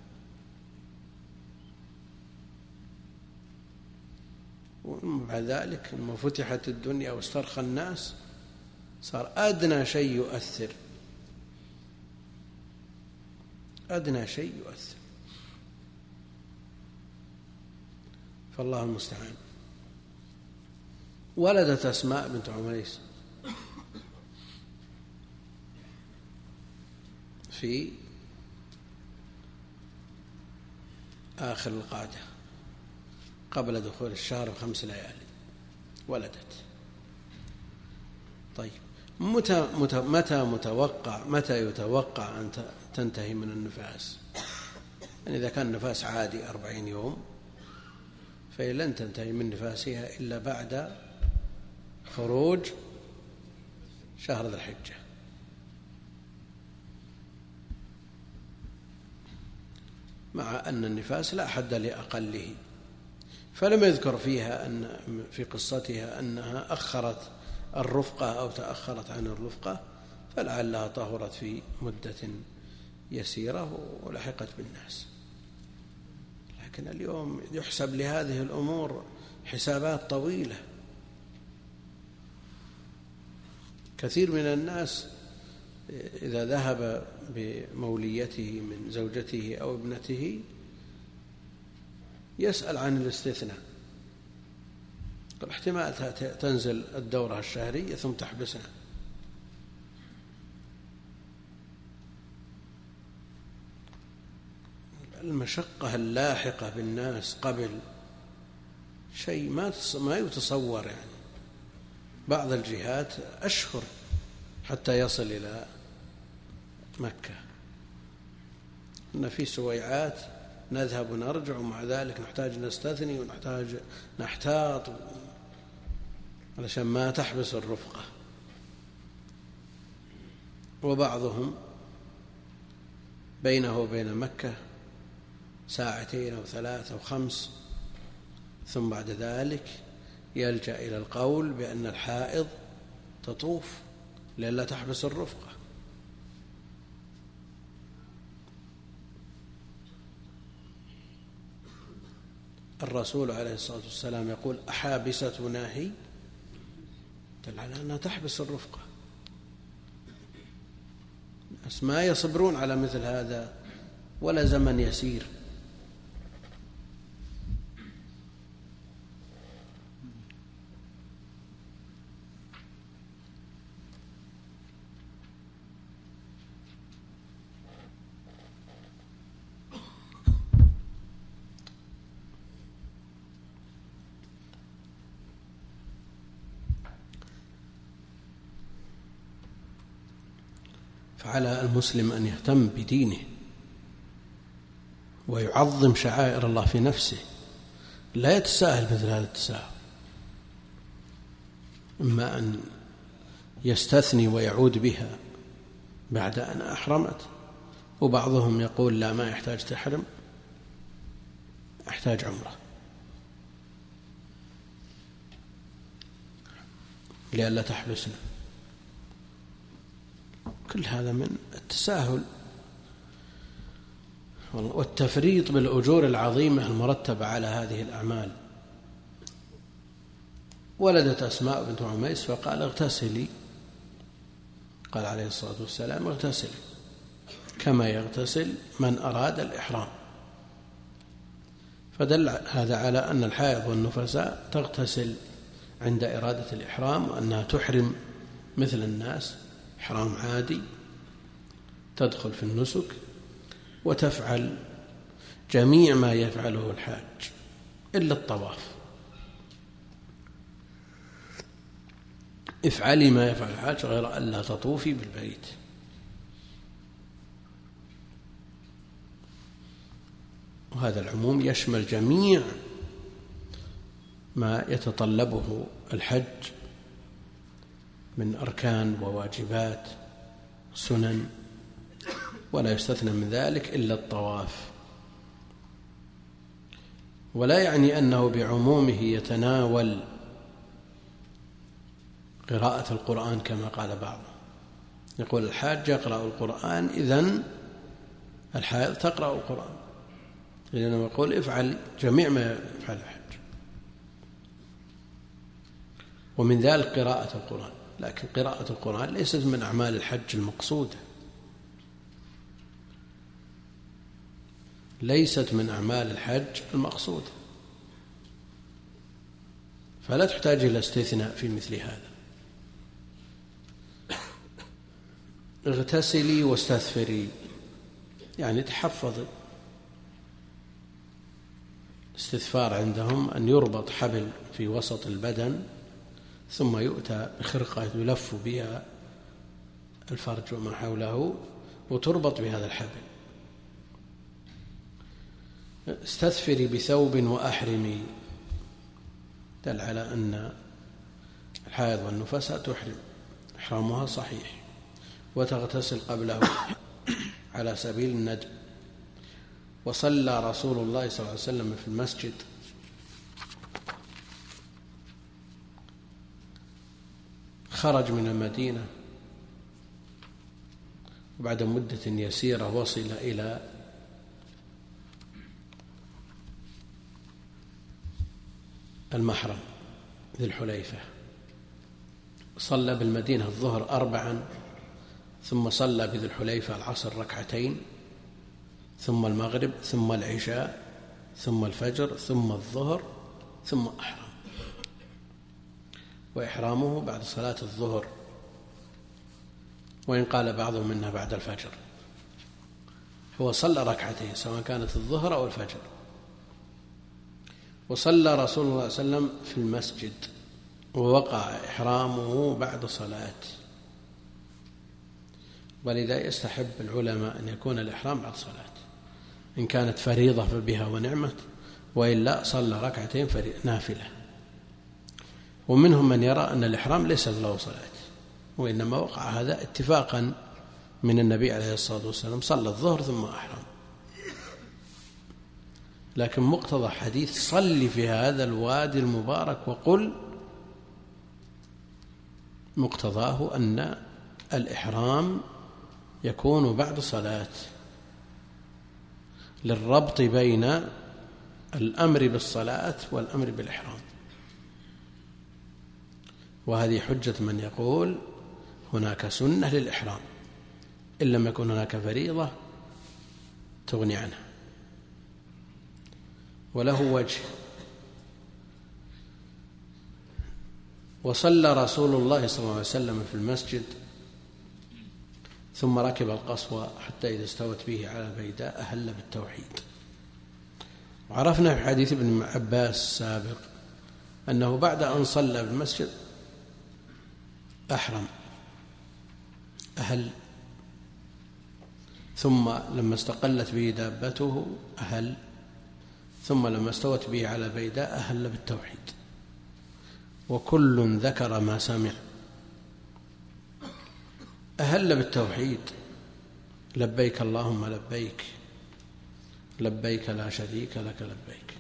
ومع ذلك لما فتحت الدنيا واسترخى الناس صار أدنى شيء يؤثر، أدنى شيء يؤثر، فالله المستعان. ولدت أسماء بنت عميس في آخر القعدة قبل دخول الشهر بخمس ليالي ولدت. طيب متى متى متى متوقع متى يتوقع أن تنتهي من النفاس؟ يعني إذا كان النفاس عادي أربعين يوم فهي لن تنتهي من نفاسها إلا بعد خروج شهر ذي الحجة. مع أن النفاس لا حد لأقله، فلم يذكر فيها أن في قصتها أنها أخرت الرفقة أو تأخرت عن الرفقة، فلعلها طهرت في مدة يسيرة ولحقت بالناس. لكن اليوم يحسب لهذه الأمور حسابات طويلة. كثير من الناس إذا ذهب بموليته من زوجته أو ابنته يسأل عن الاستثناء، قال احتمال تنزل الدورة الشهرية ثم تحبسنا. المشقة اللاحقة بالناس قبل شيء ما ما يتصور. يعني بعض الجهات أشهر حتى يصل إلى مكة، إن في سويعات نذهب ونرجع ومع ذلك نحتاج نستثني ونحتاج نحتاط علشان ما تحبس الرفقة. وبعضهم بينه وبين مكة ساعتين أو ثلاث أو خمس، ثم بعد ذلك يلجأ إلى القول بأن الحائض تطوف لئلا تحبس الرفقة. الرسول عليه الصلاة والسلام يقول أحابستنا هي، دل على أنها تحبس الرفقة. الناس ما يصبرون على مثل هذا ولا زمن يسير. فعلى المسلم أن يهتم بدينه ويعظم شعائر الله في نفسه، لا يتساهل مثل هذا التساهل. إما أن يستثني ويعود بها بعد أن أحرمت، وبعضهم يقول لا ما يحتاج تحرم، أحتاج عمره لئلا تحبسنا. كل هذا من التساهل والتفريط بالأجور العظيمة المرتبة على هذه الأعمال. ولدت أسماء بنت عميس فقال اغتسلي، قال عليه الصلاة والسلام اغتسلي كما يغتسل من أراد الإحرام. فدل هذا على أن الحائض والنفساء تغتسل عند إرادة الإحرام، وأنها تحرم مثل الناس إحرام عادي، تدخل في النسك وتفعل جميع ما يفعله الحاج إلا الطواف. افعلي ما يفعل الحاج غير أن لا تطوفي بالبيت. وهذا العموم يشمل جميع ما يتطلبه الحج من أركان وواجبات سنن، ولا يستثنى من ذلك إلا الطواف. ولا يعني أنه بعمومه يتناول قراءة القرآن كما قال بعض، يقول الحاج يقرأ القرآن إذن الحائض تقرأ القرآن، لأنه يقول افعل جميع ما يفعل الحج، ومن ذلك قراءة القرآن. لكن قراءة القرآن ليست من أعمال الحج المقصودة، ليست من أعمال الحج المقصودة، فلا تحتاج إلى استثناء في مثل هذا. اغتسلي واستثفري، يعني تحفظي. الاستثفار عندهم أن يربط حبل في وسط البدن ثم يؤتى بخرقة يلف بها الفرج وما حوله وتربط بهذا الحبل. استثفري بثوب وأحرمي، دل على أن الحائض والنفساء تحرم، إحرامها صحيح، وتغتسل قبله على سبيل الندب. وصلى رسول الله صلى الله عليه وسلم في المسجد خرج من المدينة وبعد مدة يسيرة وصل إلى المحرم ذي الحليفة، صلى بالمدينة الظهر أربعا، ثم صلى بذي الحليفة العصر ركعتين، ثم المغرب، ثم العشاء، ثم الفجر، ثم الظهر، ثم أحرم. وإحرامه بعد صلاة الظهر، وإن قال بعضهم إنها بعد الفجر. هو صلى ركعتين سواء كانت الظهر أو الفجر. وصلى رسول الله صلى الله عليه وسلم في المسجد، ووقع إحرامه بعد صلاة. ولذا يستحب العلماء أن يكون الإحرام بعد صلاة، إن كانت فريضة فبها ونعمت، وإلا صلى ركعتين نافلة. ومنهم من يرى أن الإحرام ليس له صلاة، وإنما وقع هذا اتفاقا من النبي عليه الصلاة والسلام، صلى الظهر ثم أحرم. لكن مقتضى حديث صل في هذا الوادي المبارك وقل، مقتضاه أن الإحرام يكون بعد صلاة، للربط بين الأمر بالصلاة والأمر بالإحرام. وهذه حجة من يقول هناك سنة للإحرام إن لم يكن هناك فريضة تغني عنها. وله وجه. وصلى رسول الله صلى الله عليه وسلم في المسجد ثم ركب القصوى حتى إذا استوت به على البيداء أهل بالتوحيد. وعرفنا في حديث ابن عباس السابق أنه بعد أن صلى في المسجد أحرم أهل، ثم لما استقلت به دابته أهل، ثم لما استوت به على البيداء أهل بالتوحيد. وكل ذكر ما سمع. أهل بالتوحيد، لبيك اللهم لبيك، لبيك لا شريك لك لبيك.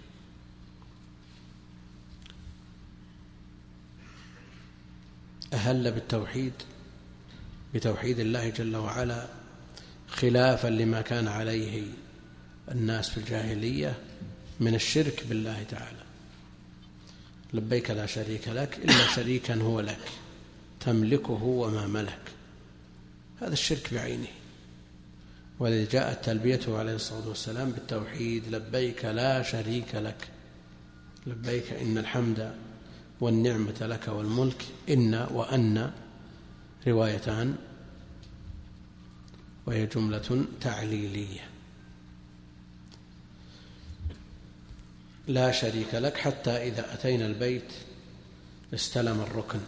أهل بالتوحيد، بتوحيد الله جل وعلا، خلافا لما كان عليه الناس في الجاهلية من الشرك بالله تعالى. لبيك لا شريك لك إلا شريكا هو لك تملكه وما ملك، هذا الشرك بعينه. ولذا جاءت تلبيته عليه الصلاة والسلام بالتوحيد، لبيك لا شريك لك لبيك إن الحمد والنعمة لك والملك. إن وأن روايتان وهي جملة تعليلية. لا شريك لك حتى إذا أتينا البيت استلم الركن،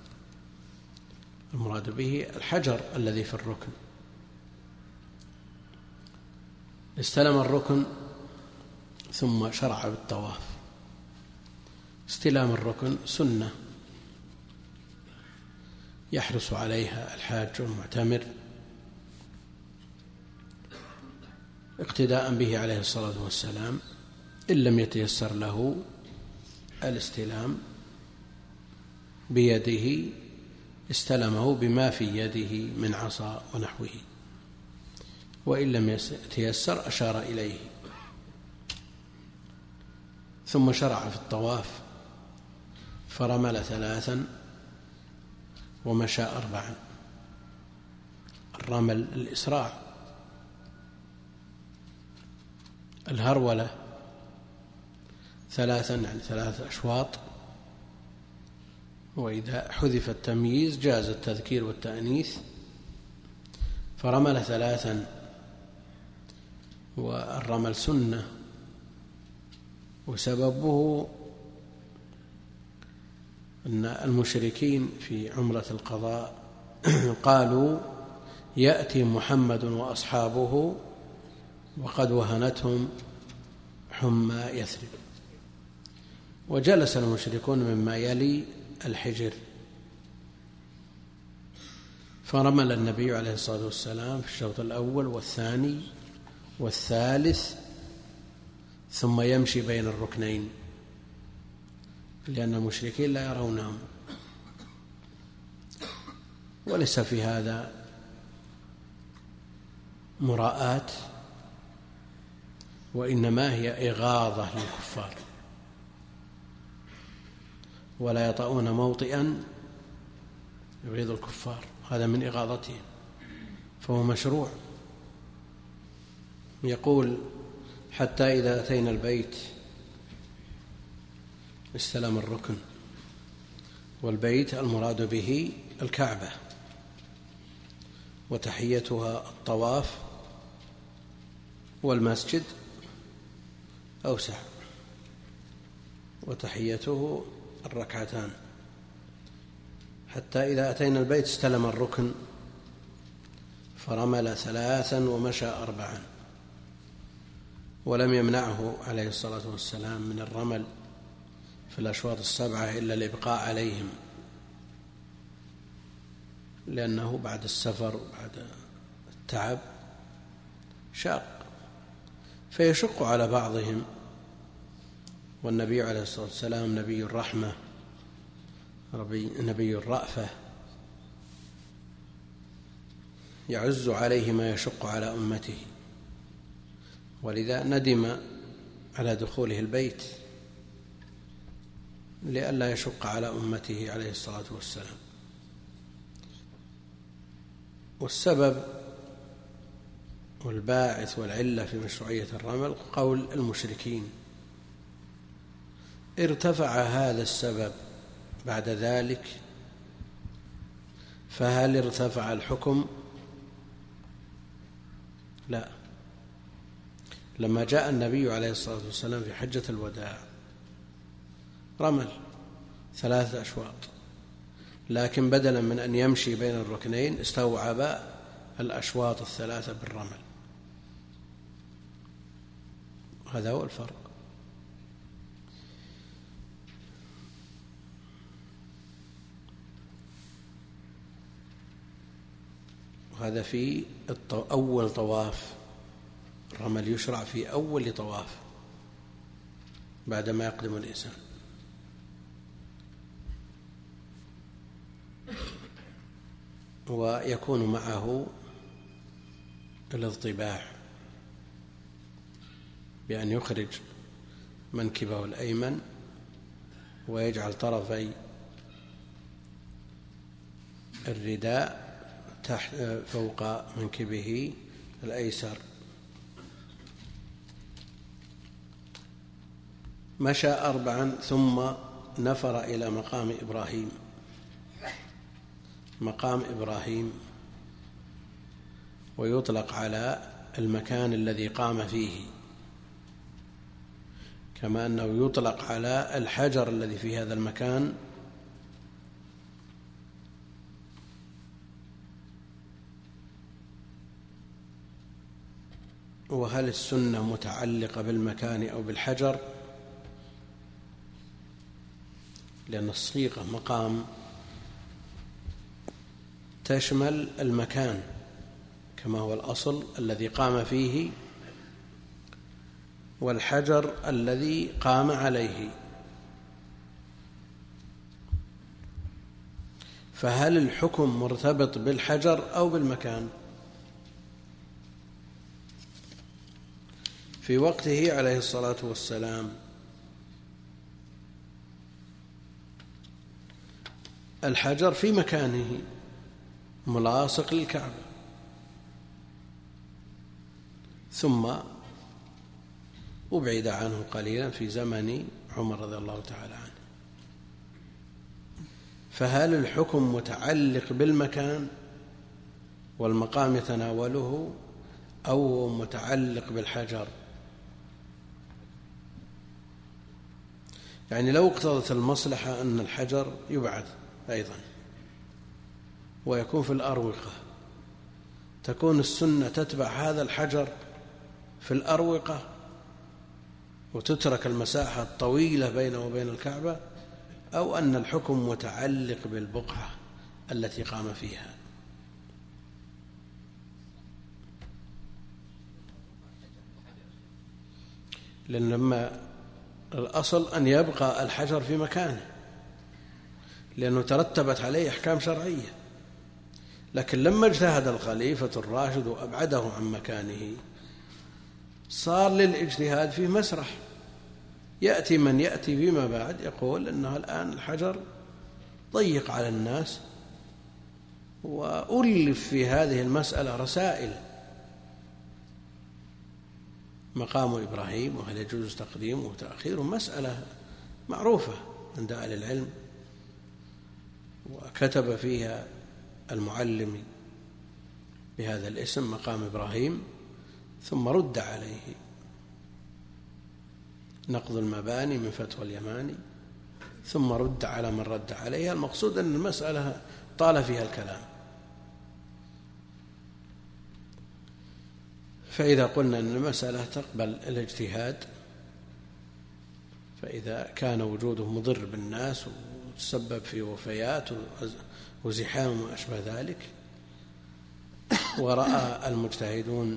المراد به الحجر الذي في الركن. استلم الركن ثم شرع بالطواف. استلام الركن سنة يحرص عليها الحاج والمعتمر اقتداء به عليه الصلاة والسلام، إن لم يتيسر له الاستلام بيده استلمه بما في يده من عصا ونحوه، وإن لم يتيسر أشار إليه. ثم شرع في الطواف فرمل ثلاثا ومشى أربعا. الرمل الإسراع، الهرولة ثلاثا يعني ثلاث أشواط، وإذا حذف التمييز جاز التذكير والتأنيث. فرمل ثلاثا، والرمل سنة، وسببه أن المشركين في عمرة القضاء قالوا يأتي محمد وأصحابه وقد وهنتهم حمى يثرب، وجلس المشركون مما يلي الحجر، فرمل النبي عليه الصلاة والسلام في الشوط الأول والثاني والثالث، ثم يمشي بين الركنين لأن المشركين لا يرونهم. وليس في هذا مراءة، وإنما هي إغاظة للكفار، ولا يطؤون موطئا يغيظ الكفار، هذا من إغاظتهم، فهو مشروع. يقول حتى إذا أتينا البيت استلم الركن، والبيت المراد به الكعبة، وتحيتها الطواف، والمسجد أوسع وتحيته الركعتان. حتى إذا أتينا البيت استلم الركن فرمل ثلاثا ومشى أربعا، ولم يمنعه عليه الصلاة والسلام من الرمل في الأشواط السبعة إلا الإبقاء عليهم، لأنه بعد السفر وبعد التعب شاق، فيشق على بعضهم. والنبي عليه الصلاة والسلام نبي الرحمة، نبي الرأفة، يعز عليه ما يشق على أمته، ولذا ندم على دخوله البيت لئلا يشق على أمته عليه الصلاة والسلام. والسبب والباعث والعلة في مشروعية الرمل قول المشركين. ارتفع هذا السبب بعد ذلك، فهل ارتفع الحكم؟ لا. لما جاء النبي عليه الصلاة والسلام في حجة الوداع رمل ثلاثة أشواط، لكن بدلا من أن يمشي بين الركنين استوعب الأشواط الثلاثة بالرمل. هذا هو الفرق. وهذا في أول طواف، الرمل يشرع في أول طواف بعدما يقدم الإنسان. ويكون معه الاضطباع بأن يخرج منكبه الأيمن ويجعل طرفي الرداء تحت فوق منكبه الأيسر. مشى أربعا ثم نفر إلى مقام إبراهيم. مقام إبراهيم ويطلق على المكان الذي قام فيه، كما أنه يطلق على الحجر الذي في هذا المكان. وهل السنة متعلقة بالمكان أو بالحجر؟ لأن الصيغة مقام تشمل المكان كما هو الأصل الذي قام فيه، والحجر الذي قام عليه. فهل الحكم مرتبط بالحجر أو بالمكان؟ في وقته عليه الصلاة والسلام الحجر في مكانه ملاصق للكعبة، ثم أبعد عنه قليلا في زمن عمر رضي الله تعالى عنه. فهل الحكم متعلق بالمكان والمقام يتناوله أو متعلق بالحجر؟ يعني لو اقتضت المصلحة أن الحجر يبعد أيضا ويكون في الأروقة، تكون السنة تتبع هذا الحجر في الأروقة وتترك المساحة الطويلة بينه وبين الكعبة، أو أن الحكم متعلق بالبقعة التي قام فيها؟ لأن لما الأصل أن يبقى الحجر في مكانه لأنه ترتبت عليه أحكام شرعية، لكن لما اجتهد الخليفة الراشد وأبعده عن مكانه صار للاجتهاد فيه مسرح. يأتي من يأتي فيما بعد يقول أنه الآن الحجر ضيق على الناس، وألف في هذه المسألة رسائل: مقام إبراهيم وهل يجوز تقديمه وتأخيره، مسألة معروفة عند أهل العلم، وكتب فيها المعلم بهذا الاسم مقام إبراهيم، ثم رد عليه نقض المباني من فتوى اليماني، ثم رد على من رد عليها. المقصود أن المسألة طال فيها الكلام. فإذا قلنا أن المسألة تقبل الاجتهاد، فإذا كان وجوده مضر بالناس وتسبب في وفيات وزحام وما أشبه ذلك، ورأى المجتهدون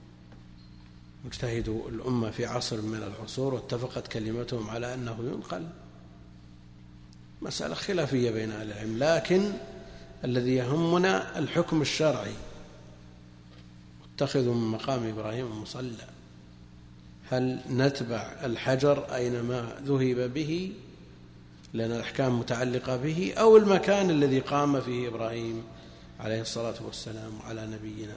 مجتهدو الأمة في عصر من العصور واتفقت كلمتهم على أنه ينقل، مسألة خلافية بين أهل العلم، لكن الذي يهمنا الحكم الشرعي. اتخذوا من مقام إبراهيم مصلى، هل نتبع الحجر أينما ذهب به لأن الأحكام متعلقة به، أو المكان الذي قام فيه إبراهيم عليه الصلاة والسلام على نبينا؟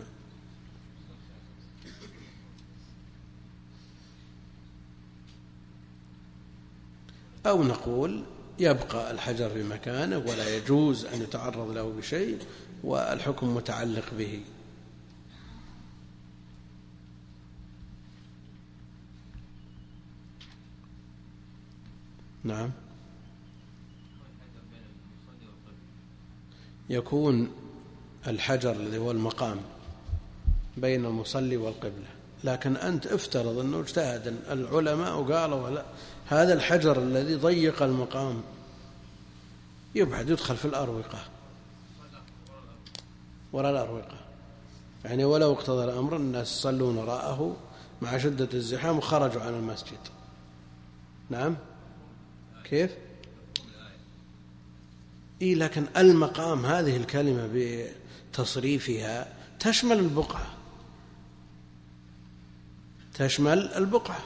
أو نقول يبقى الحجر في مكانه ولا يجوز أن يتعرض له بشيء والحكم متعلق به. نعم، يكون الحجر الذي هو المقام بين المصلي والقبلة، لكن أنت افترض أنه اجتهد العلماء وقالوا لا، هذا الحجر الذي ضيق المقام يبعد، يدخل في الأروقة وراء الأروقة، يعني ولو اقتضى الأمر الناس يصلون وراءه مع شدة الزحام وخرجوا عن المسجد. نعم، كيف؟ إيه، لكن المقام هذه الكلمة بتصريفها تشمل البقعة، تشمل البقعة.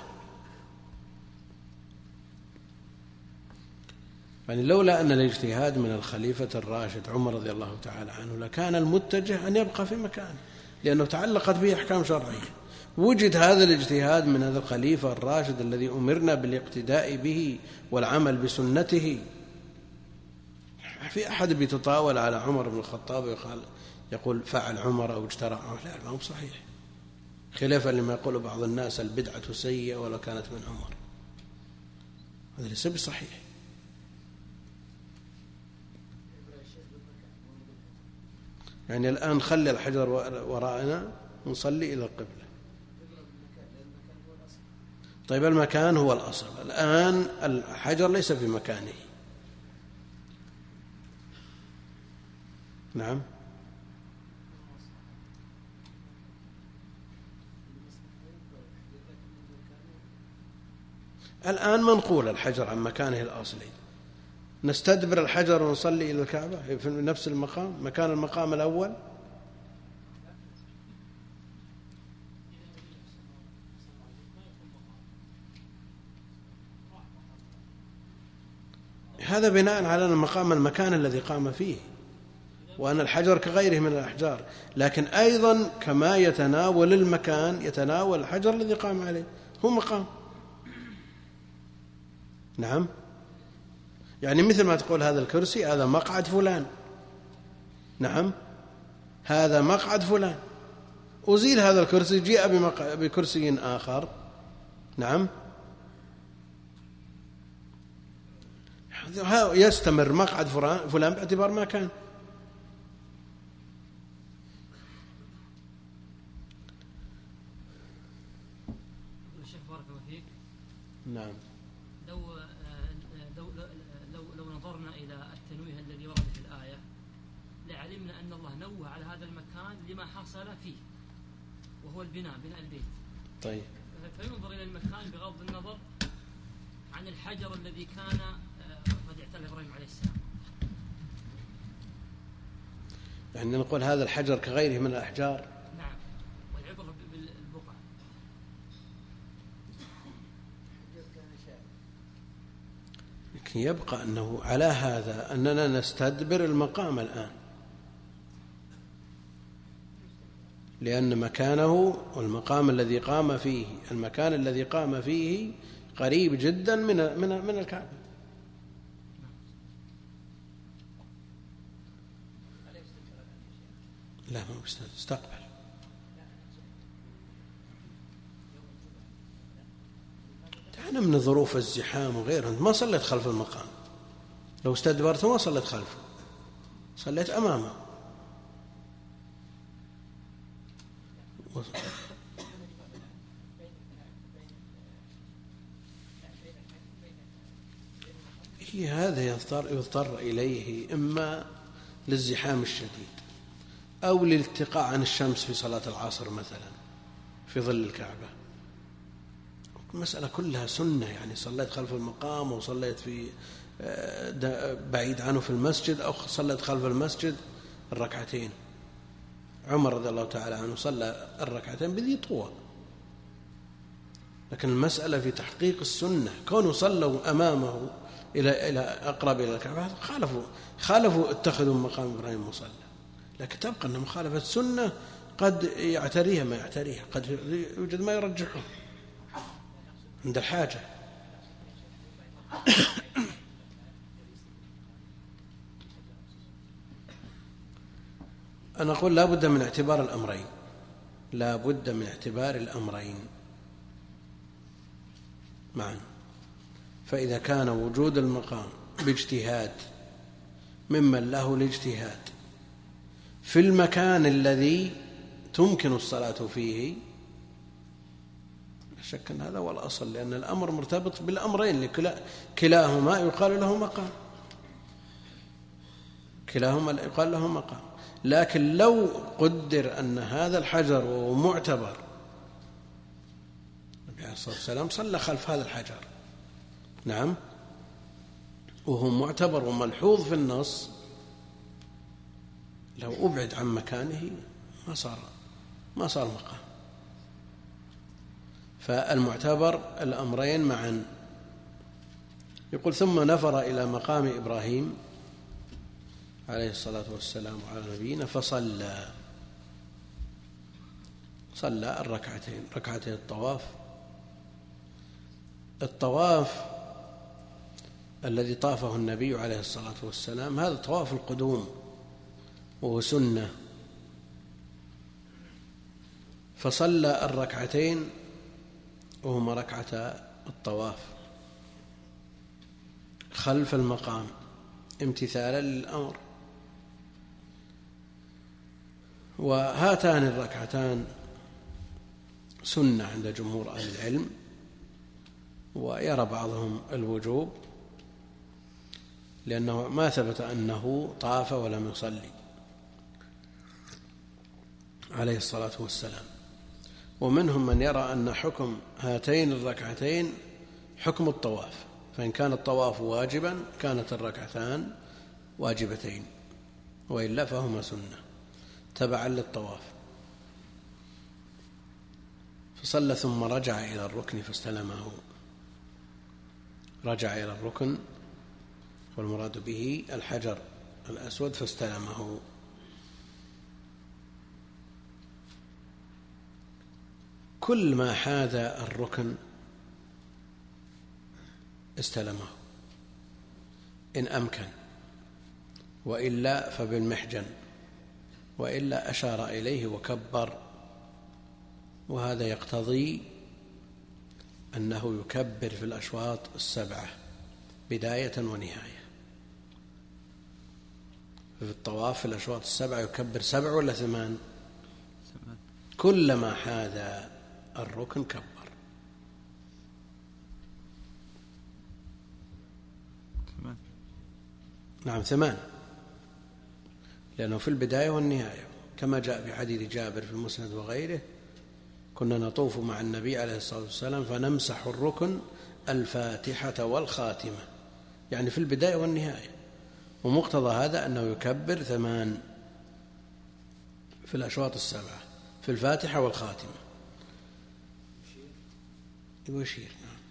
يعني لولا أن الاجتهاد من الخليفة الراشد عمر رضي الله تعالى عنه لكان المتجه أن يبقى في مكانه، لأنه تعلقت به أحكام شرعية. وجد هذا الاجتهاد من هذا الخليفة الراشد الذي أمرنا بالاقتداء به والعمل بسنته. في أحد بيتطاول على عمر بن الخطاب ويقال يقول فعل عمر أو اجترع، لا ما هو صحيح، خلافا لما يقول بعض الناس البدعة سيئة ولو كانت من عمر، هذا ليس بصحيح. يعني الآن خلي الحجر وراءنا ونصلي إلى القبلة. طيب المكان هو الأصل، الآن الحجر ليس في مكانه. نعم. الآن منقول الحجر عن مكانه الأصلي، نستدبر الحجر ونصلي إلى الكعبة في نفس المقام، مكان المقام الأول. هذا بناء على أن المقام المكان الذي قام فيه، وأن الحجر كغيره من الأحجار، لكن أيضا كما يتناول المكان يتناول الحجر الذي قام عليه، هو مقام. نعم. يعني مثل ما تقول هذا الكرسي هذا مقعد فلان، نعم هذا مقعد فلان، أزيل هذا الكرسي جاء بكرسي آخر، نعم يستمر مقعد فلان باعتبار ما كان. الشيخ بارك الله فيك. نعم. لو لو لو لو نظرنا إلى التنويه الذي ورد في الآية لعلمنا أن الله نوه على هذا المكان لما حصل فيه، وهو البناء، بناء البيت. طيب. فينظر إلى المكان بغض النظر عن الحجر الذي كان قد اعتله إبراهيم عليه السلام. يعني نقول هذا الحجر كغيره من الأحجار. نعم، والعبرة بالبقع. لكن يبقى أنه على هذا أننا نستدبر المقام الآن، لأن مكانه والمقام الذي قام فيه، المكان الذي قام فيه قريب جدا من من من الكعبة. لا ما استقبل. تعال من ظروف الزحام وغيره، أنت ما صليت خلف المقام، لو استدبرت ما صليت خلفه، صليت أمامه. هذا يضطر, يضطر إليه إما للزحام الشديد أو للالتقاء عن الشمس في صلاة العصر مثلا في ظل الكعبة. المسألة كلها سنة، يعني صليت خلف المقام أو صليت في بعيد عنه في المسجد أو صليت خلف المسجد الركعتين. عمر رضي الله تعالى عنه صلى الركعتين بذي طوى، لكن المسألة في تحقيق السنة، كونوا صلوا أمامه إلى إلى أقرب إلى الكعبة خالفوا خالفوا اتخذوا مقام إبراهيم مصلى، لكن تبقى أن مخالفة السنة قد يعتريها ما يعتريها، قد يوجد ما يرجحه عند الحاجة. أنا أقول لا بد من اعتبار الأمرين، لا بد من اعتبار الأمرين معا. فإذا كان وجود المقام باجتهاد ممن له الاجتهاد في المكان الذي تمكن الصلاة فيه، لا شك أن هذا هو الأصل، لأن الأمر مرتبط بالأمرين، كلاهما يقال له مقام، كلاهما يقال له مقام. لكن لو قدر أن هذا الحجر وهو معتبر، النبي عليه الصلاة والسلام صلى خلف هذا الحجر، نعم، وهو معتبر وملحوظ في النص، لو أبعد عن مكانه ما صار ما صار مقام. فالمعتبر الأمرين معا. يقول ثم نفر إلى مقام إبراهيم عليه الصلاة والسلام على نبينا فصلى صلى الركعتين ركعتين الطواف. الطواف الذي طافه النبي عليه الصلاة والسلام هذا طواف القدوم، وهو سنة فصلى الركعتين وهما ركعة الطواف خلف المقام امتثالا للأمر. وهاتان الركعتان سنة عند جمهور أهل العلم، ويرى بعضهم الوجوب لأنه ما ثبت أنه طاف ولم يصلي عليه الصلاة والسلام. ومنهم من يرى أن حكم هاتين الركعتين حكم الطواف، فإن كان الطواف واجبا كانت الركعتان واجبتين، وإلا فهما سنة تبعا للطواف. فصلى ثم رجع إلى الركن فاستلمه، رجع إلى الركن والمراد به الحجر الأسود فاستلمه. كل ما حاذى الركن استلمه إن أمكن، وإلا فبالمحجن، وإلا أشار إليه وكبر. وهذا يقتضي أنه يكبر في الأشواط السبعة بداية ونهاية. في الطواف في الأشواط السبعة يكبر سبع ولا ثمان؟ كلما حاذى الركن كبر. ثمان. نعم ثمان، لأنه في البداية والنهاية كما جاء في حديث جابر في المسند وغيره: كنا نطوف مع النبي عليه الصلاة والسلام فنمسح الركن الفاتحة والخاتمة، يعني في البداية والنهاية. ومقتضى هذا أنه يكبر ثمان في الأشواط السبعة في الفاتحة والخاتمة. يشير.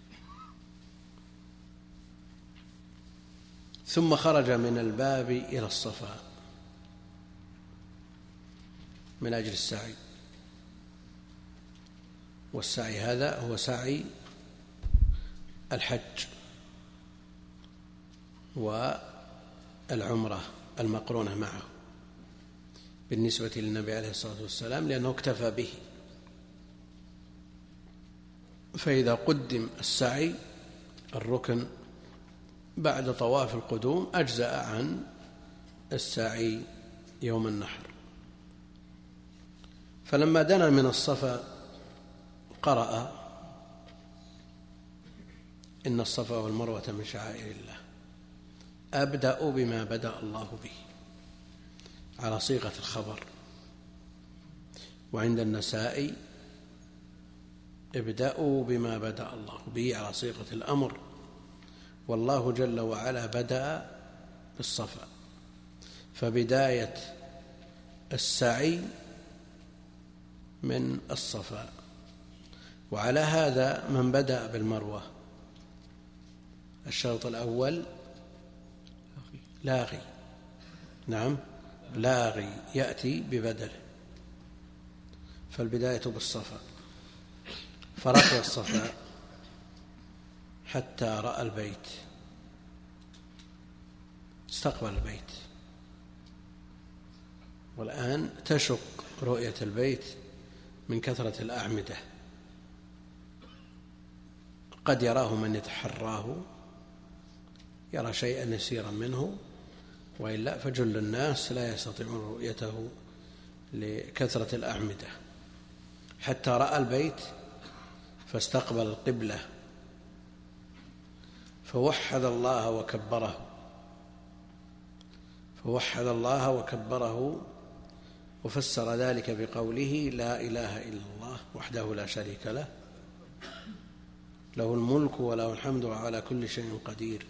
ثم خرج من الباب إلى الصفا من أجل السعي، والسعي هذا هو سعي الحج والعمرة المقرونة معه بالنسبة للنبي عليه الصلاة والسلام، لأنه اكتفى به. فإذا قدم السعي الركن بعد طواف القدوم أجزأ عن السعي يوم النحر. فلما دنا من الصفا قرأ: إن الصفا والمروة من شعائر الله أبدأ بما بدأ الله به، على صيغة الخبر. وعند النسائي: ابدأوا بما بدأ الله به، على صيغة الأمر. والله جل وعلا بدأ بالصفا، فبداية السعي من الصفا. وعلى هذا من بدأ بالمروة الشرط الأول لاغي، نعم لاغي يأتي ببدله، فالبداية بالصفا. فرقي الصفا حتى رأى البيت، استقبل البيت. والآن تشق رؤية البيت من كثرة الأعمدة، قد يراه من يتحراه، يرى شيئا يسيرا منه، وإلا فجل الناس لا يستطيعون رؤيته لكثرة الأعمدة. حتى رأى البيت فاستقبل القبلة فوحد الله وكبره فوحد الله وكبره وفسر ذلك بقوله: لا إله إلا الله وحده لا شريك له، له الملك وله الحمد وعلى كل شيء قدير.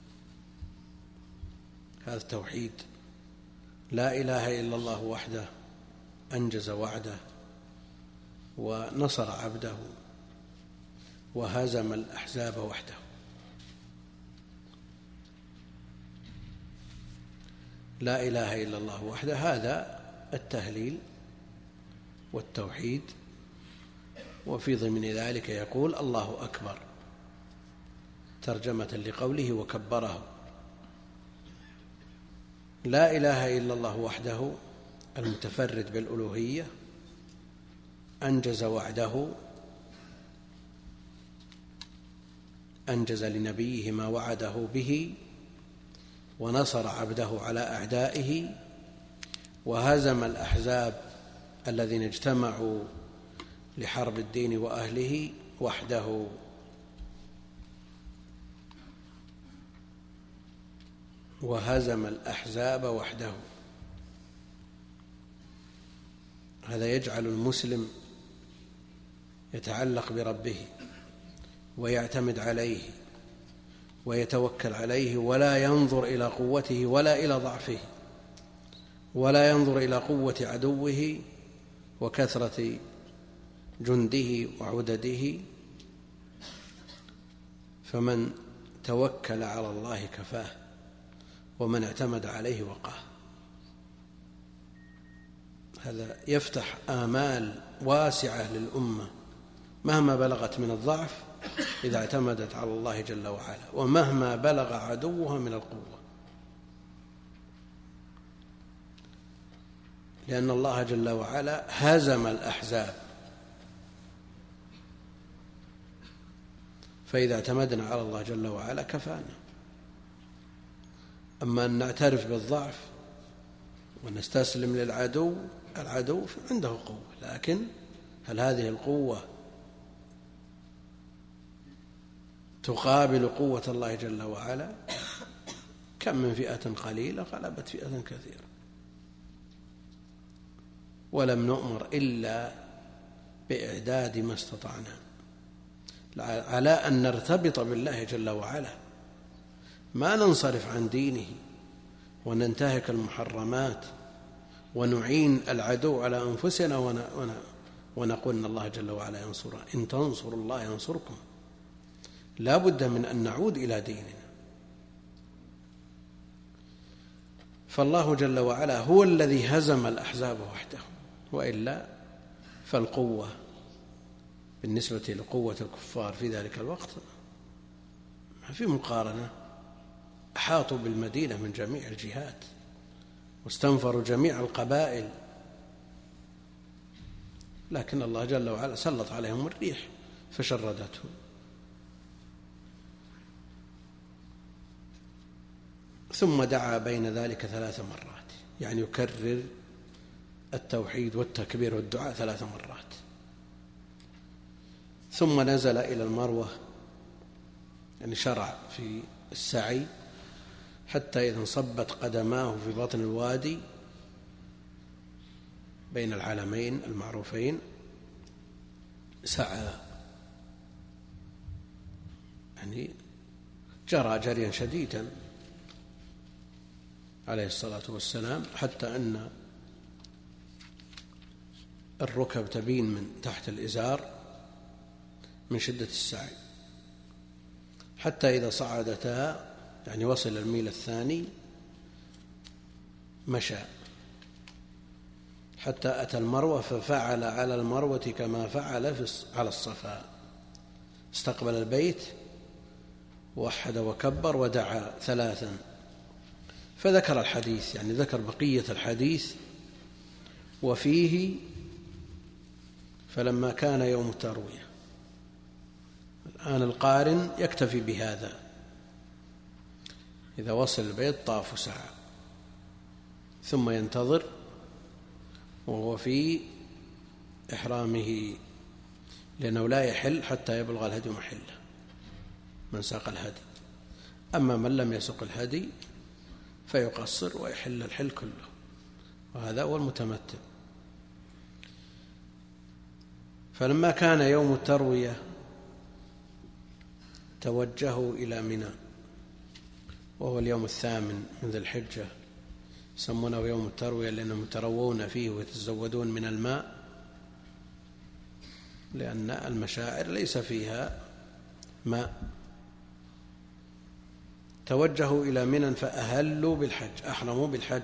هذا التوحيد، لا إله إلا الله وحده أنجز وعده ونصر عبده وهزم الأحزاب وحده. لا إله إلا الله وحده، هذا التهليل والتوحيد. وفي ضمن ذلك يقول: الله أكبر، ترجمة لقوله وكبره. لا إله إلا الله وحده المتفرد بالألوهية أنجز وعده، أنجز لنبيه ما وعده به، ونصر عبده على أعدائه، وهزم الأحزاب الذين اجتمعوا لحرب الدين وأهله وحده. وهزم الأحزاب وحده. هذا يجعل المسلم يتعلق بربه ويعتمد عليه ويتوكل عليه، ولا ينظر إلى قوته ولا إلى ضعفه، ولا ينظر إلى قوة عدوه وكثرة جنده وعدده. فمن توكل على الله كفاه، ومن اعتمد عليه وقاه. هذا يفتح آمال واسعة للأمة مهما بلغت من الضعف إذا اعتمدت على الله جل وعلا، ومهما بلغ عدوها من القوة، لأن الله جل وعلا هزم الأحزاب. فإذا اعتمدنا على الله جل وعلا كفانا. أما أن نعترف بالضعف ونستسلم للعدو، العدو عنده قوة، لكن هل هذه القوة تقابل قوة الله جل وعلا؟ كم من فئة قليلة غلبت فئة كثيرة. ولم نؤمر إلا بإعداد ما استطعنا على أن نرتبط بالله جل وعلا، ما ننصرف عن دينه وننتهك المحرمات ونعين العدو على أنفسنا ونقول إن الله جل وعلا ينصرنا. إن تنصروا الله ينصركم. لا بد من أن نعود إلى ديننا. فالله جل وعلا هو الذي هزم الأحزاب وحده، وإلا فالقوة بالنسبة لقوة الكفار في ذلك الوقت ما في مقارنة. أحاطوا بالمدينة من جميع الجهات واستنفروا جميع القبائل، لكن الله جل وعلا سلط عليهم الريح فشردتهم. ثم دعا بين ذلك ثلاث مرات، يعني يكرر التوحيد والتكبير والدعاء ثلاث مرات. ثم نزل إلى المروة، يعني شرع في السعي حتى إذا انصبت قدماه في بطن الوادي بين العلمين المعروفين سعى، يعني جرى جريا شديدا عليه الصلاة والسلام، حتى أن الركب تبين من تحت الإزار من شدة السعي، حتى إذا صعدتا يعني وصل الميل الثاني مشى حتى أتى المروة، ففعل على المروة كما فعل على الصفا، استقبل البيت ووحد وكبر ودعا ثلاثا. فذكر الحديث، يعني ذكر بقية الحديث، وفيه فلما كان يوم التروية. الآن القارن يكتفي بهذا، إذا وصل البيت طاف ساعة ثم ينتظر وهو في إحرامه، لأنه لا يحل حتى يبلغ الهدي محله من ساق الهدي. أما من لم يسق الهدي فيقصر ويحل الحل كله، وهذا هو المتمتع. فلما كان يوم التروية توجهوا إلى منى، وهو اليوم الثامن من ذي الحجة، يسمونه يوم التروية لأنهم يتروون فيه ويتزودون من الماء، لأن المشاعر ليس فيها ماء. توجهوا إلى منى فأهلوا بالحج، أحرموا بالحج.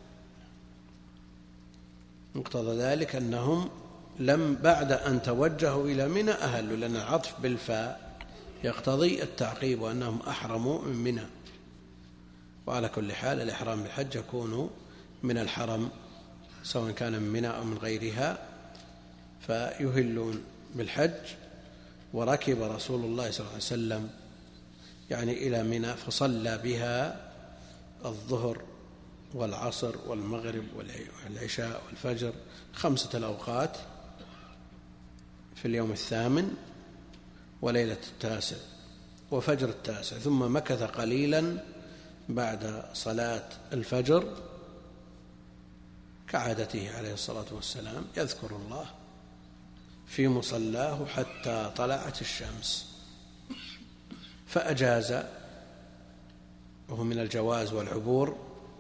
مقتضى ذلك أنهم لم بعد أن توجهوا إلى منى أهلوا، لأن العطف بالفاء يقتضي التعقيب وأنهم أحرموا من منى. وعلى كل حال الإحرام بالحج يكون من الحرم سواء كان من منى أو من غيرها، فيهلون بالحج. وركب رسول الله صلى الله عليه وسلم يعني إلى منى فصلى بها الظهر والعصر والمغرب والعشاء والفجر، خمسة الأوقات في اليوم الثامن وليلة التاسع وفجر التاسع. ثم مكث قليلا بعد صلاة الفجر كعادته عليه الصلاة والسلام يذكر الله في مصلاه حتى طلعت الشمس، فأجاز، وهو من الجواز والعبور،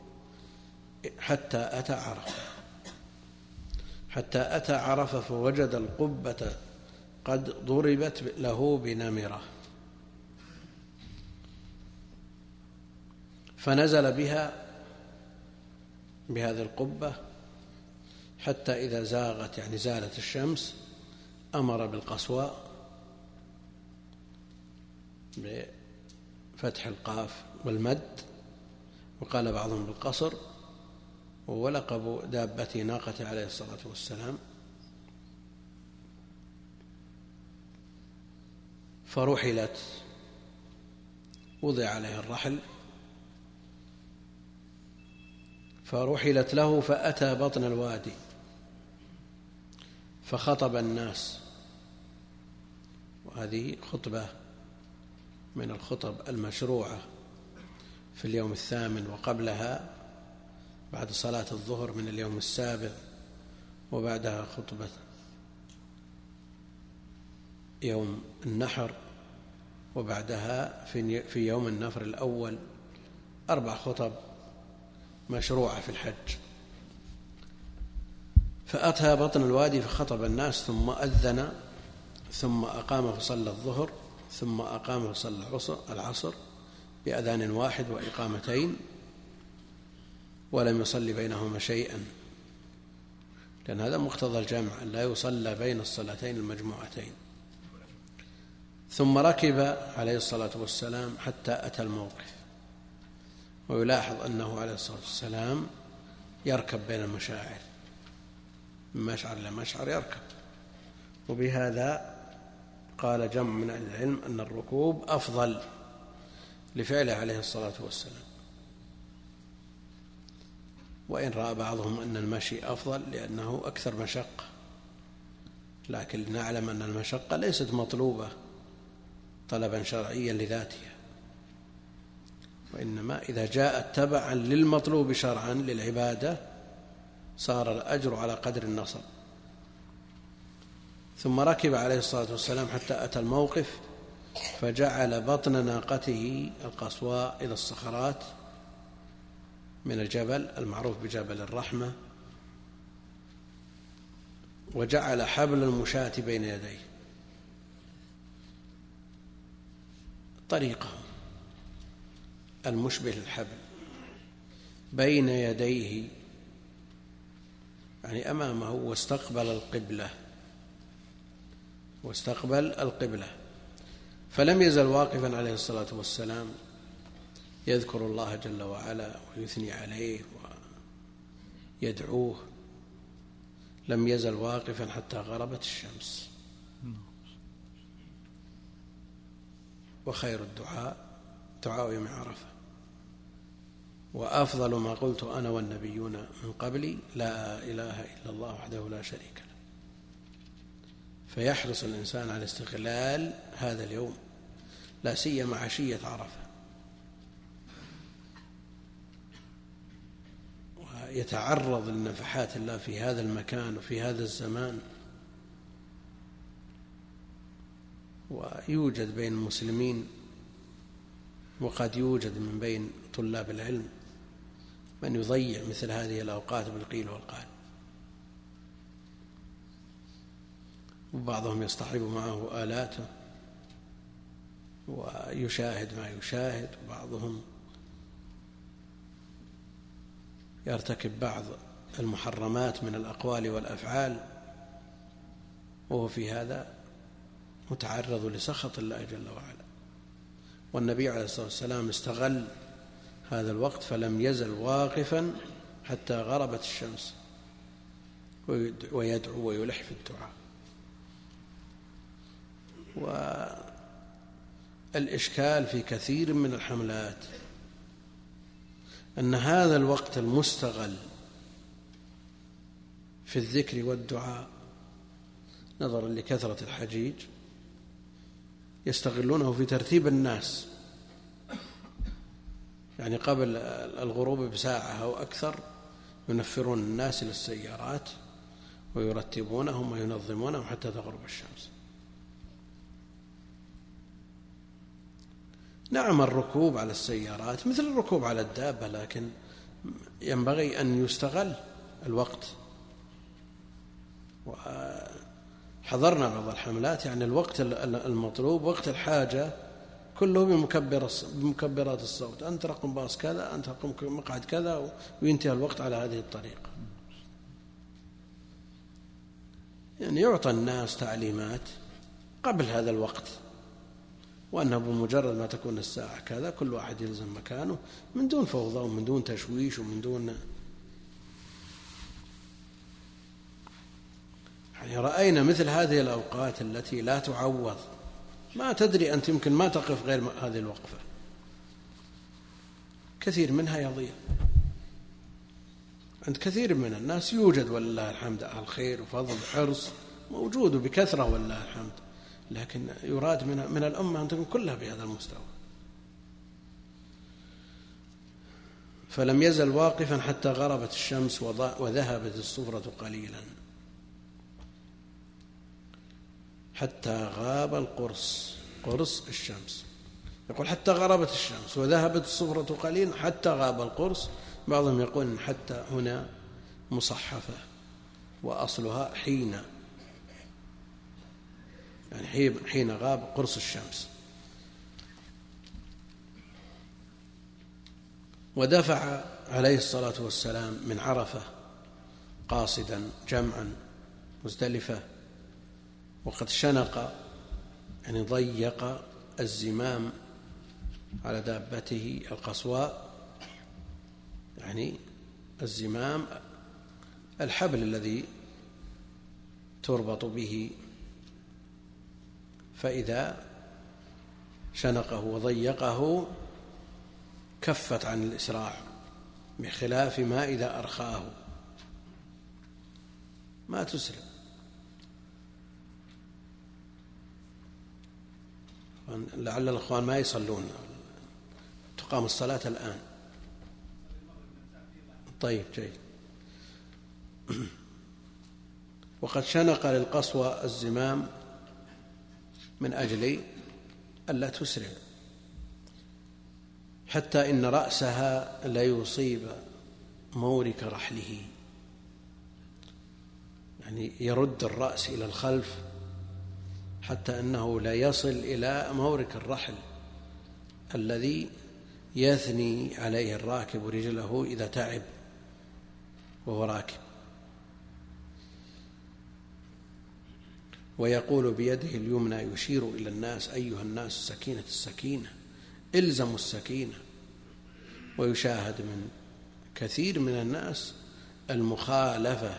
حتى أتى عرفة حتى أتى عرفة فوجد القبة قد ضربت له بنمرة، فنزل بها بهذه القبة حتى إذا زاغت يعني زالت الشمس أمر بالقصواء بفتح القاف والمد، وقال بعضهم بالقصر، ولقب دابته ناقته عليه الصلاة والسلام. فرحلت، وضع عليه الرحل، فرحلت له فأتى بطن الوادي فخطب الناس، وهذه خطبة من الخطب المشروعة في اليوم الثامن وقبلها بعد صلاة الظهر من اليوم السابع، وبعدها خطبة يوم النحر، وبعدها في يوم النفر الأول. أربع خطب مشروعة في الحج. فأتى بطن الوادي فخطب الناس، ثم أذن، ثم أقام فصلى الظهر، ثم أقام فصلى العصر بأذان واحد وإقامتين، ولم يصلي بينهما شيئا، لأن هذا مقتضى الجمع، لا يصلى بين الصلاتين المجموعتين. ثم ركب عليه الصلاة والسلام حتى أتى الموقف، ويلاحظ أنه عليه الصلاة والسلام يركب بين المشاعر، من مشعر إلى مشعر يركب. وبهذا قال جمع من أهل العلم أن الركوب أفضل لفعله عليه الصلاة والسلام، وإن رأى بعضهم أن المشي أفضل لأنه أكثر مشقة، لكن نعلم أن المشقة ليست مطلوبة طلبا شرعيا لذاتها، وإنما إذا جاءت تبعا للمطلوب شرعا للعبادة صار الأجر على قدر النصب. ثم ركب عليه الصلاة والسلام حتى أتى الموقف، فجعل بطن ناقته القصواء إلى الصخرات من الجبل المعروف بجبل الرحمة، وجعل حبل المشاة بين يديه، طريقه المشبه للحبل بين يديه يعني أمامه، واستقبل القبلة واستقبل القبلة فلم يزل واقفا عليه الصلاة والسلام يذكر الله جل وعلا ويثني عليه ويدعوه، لم يزل واقفا حتى غربت الشمس. وخير الدعاء دعاء يوم عرفة، وأفضل ما قلت أنا والنبيون من قبلي لا إله إلا الله وحده لا شريك له. فيحرص الإنسان على استغلال هذا اليوم، لا سيما عشية عرفة، ويتعرض لنفحات الله في هذا المكان وفي هذا الزمان. ويوجد بين المسلمين وقد يوجد من بين طلاب العلم من يضيع مثل هذه الأوقات بالقيل والقال، وبعضهم يصطحب معه آلاته ويشاهد ما يشاهد، وبعضهم يرتكب بعض المحرمات من الأقوال والأفعال، وهو في هذا متعرض لسخط الله جل وعلا. والنبي عليه الصلاة والسلام استغل هذا الوقت فلم يزل واقفا حتى غربت الشمس ويدعو ويلح في الدعاء. والإشكال في كثير من الحملات أن هذا الوقت المستغل في الذكر والدعاء نظرا لكثرة الحجيج يستغلونه في ترتيب الناس، يعني قبل الغروب بساعة أو أكثر ينفرون الناس إلى السيارات ويرتبونهم وينظمونهم حتى تغرب الشمس. نعم الركوب على السيارات مثل الركوب على الدابة، لكن ينبغي أن يستغل الوقت. وحضرنا بعض الحملات يعني الوقت المطلوب وقت الحاجة كله بمكبر بمكبرات الصوت، أنت رقم باص كذا، أنت رقم مقعد كذا، وينتهي الوقت على هذه الطريقة. يعني يعطى الناس تعليمات قبل هذا الوقت، وأنه بمجرد ما تكون الساعة كذا كل واحد يلزم مكانه من دون فوضى ومن دون تشويش ومن دون. يعني رأينا مثل هذه الأوقات التي لا تعوض، ما تدري أنت يمكن ما تقف غير هذه الوقفة، كثير منها يضيع. عند كثير من الناس يوجد ولله الحمد أهل خير وفضل وحرص موجود بكثرة ولله الحمد، لكن يراد من من الأمة أن تكون كلها بهذا المستوى. فلم يزل واقفا حتى غربت الشمس وذهبت الصفرة قليلا، حتى غاب القرص، قرص الشمس. يقول حتى غربت الشمس وذهبت الصفرة قليلا حتى غاب القرص. بعضهم يقول حتى هنا مصحفة وأصلها حين، يعني حين غاب قرص الشمس. ودفع عليه الصلاة والسلام من عرفة قاصدا جمعا مزدلفة، وقد شنق يعني ضيق الزمام على دابته القصواء، يعني الزمام الحبل الذي تربط به، فإذا شنقه وضيقه كفت عن الإسراع، بخلاف ما إذا أرخاه ما تسرع. لعل الأخوان ما يصلون، تقام الصلاة الآن. طيب جيد. وقد شنق للقصوى الزمام من أجل ألا تسرع، حتى إن رأسها لا يصيب مورك رحله، يعني يرد الرأس إلى الخلف حتى أنه لا يصل إلى مورك الرحل الذي يثني عليه الراكب رجله إذا تعب وهو راكب. ويقول بيده اليمنى يشير إلى الناس: أيها الناس السكينة السكينة، إلزموا السكينة. ويشاهد من كثير من الناس المخالفة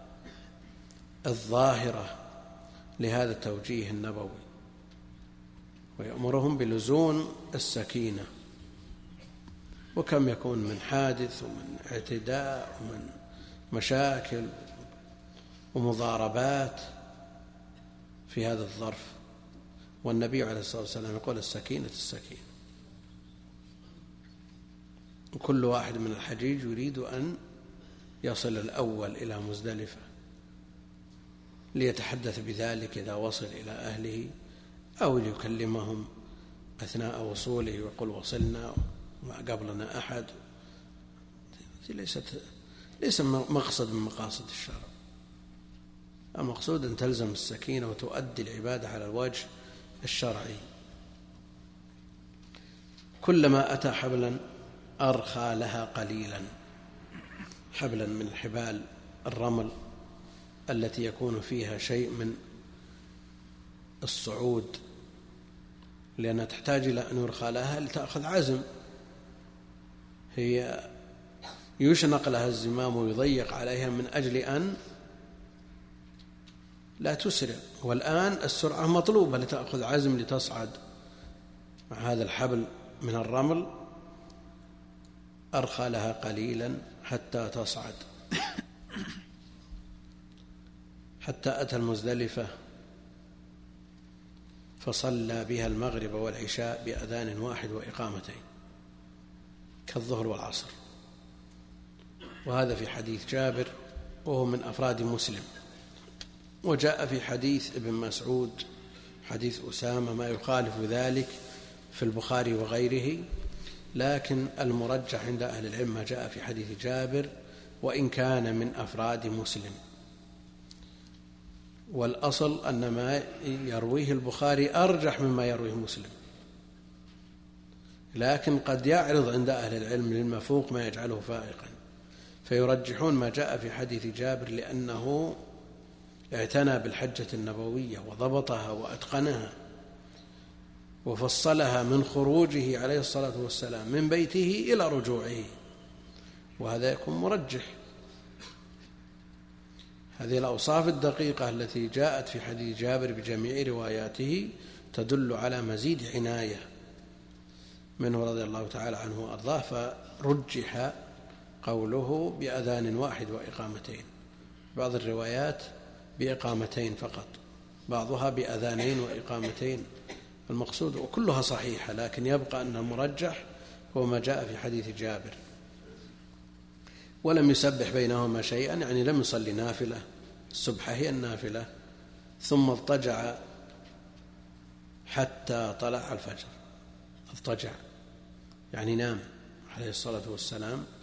الظاهرة لهذا التوجيه النبوي، ويأمرهم بلزوم السكينة. وكم يكون من حادث ومن اعتداء ومن مشاكل ومضاربات في هذا الظرف، والنبي عليه الصلاة والسلام يقول: السكينة السكينة. وكل واحد من الحجيج يريد أن يصل الأول إلى مزدلفة ليتحدث بذلك إذا وصل إلى أهله، أو ليكلمهم أثناء وصوله ويقول: وصلنا ما قبلنا أحد. ليست ليس مقصد من مقاصد الشرع. المقصود أن تلزم السكينة وتؤدي العبادة على الوجه الشرعي. كلما أتى حبلا أرخى لها قليلا، حبلا من حبال الرمل التي يكون فيها شيء من الصعود، لأنها تحتاج إلى أن يرخى لها لتأخذ عزم. هي يشنق لها الزمام ويضيق عليها من أجل أن لا تسرع. والآن السرعة مطلوبة لتأخذ عزم لتصعد مع هذا الحبل من الرمل، أرخى لها قليلا حتى تصعد، حتى أتى المزدلفة فصلى بها المغرب والعشاء بأذان واحد وإقامتين كالظهر والعصر. وهذا في حديث جابر وهو من أفراد مسلم. وجاء في حديث ابن مسعود حديث أسامة ما يخالف ذلك في البخاري وغيره، لكن المرجح عند أهل العلم ما جاء في حديث جابر وإن كان من أفراد مسلم. والأصل أن ما يرويه البخاري أرجح مما يرويه مسلم، لكن قد يعرض عند أهل العلم للمفوق ما يجعله فائقا، فيرجحون ما جاء في حديث جابر لأنه اعتنى بالحجة النبوية وضبطها وأتقنها وفصلها من خروجه عليه الصلاة والسلام من بيته إلى رجوعه، وهذا يكون مرجح. هذه الأوصاف الدقيقة التي جاءت في حديث جابر بجميع رواياته تدل على مزيد عناية منه رضي الله تعالى عنه وأرضاه، فرجح قوله بأذان واحد وإقامتين. بعض الروايات بإقامتين فقط، بعضها بأذانين وإقامتين. المقصود وكلها صحيحة، لكن يبقى أن المرجح هو ما جاء في حديث جابر. ولم يسبح بينهما شيئا، يعني لم يصلي نافلة، السبحة هي النافلة، ثم اضطجع حتى طلع الفجر. اضطجع يعني نام عليه الصلاة والسلام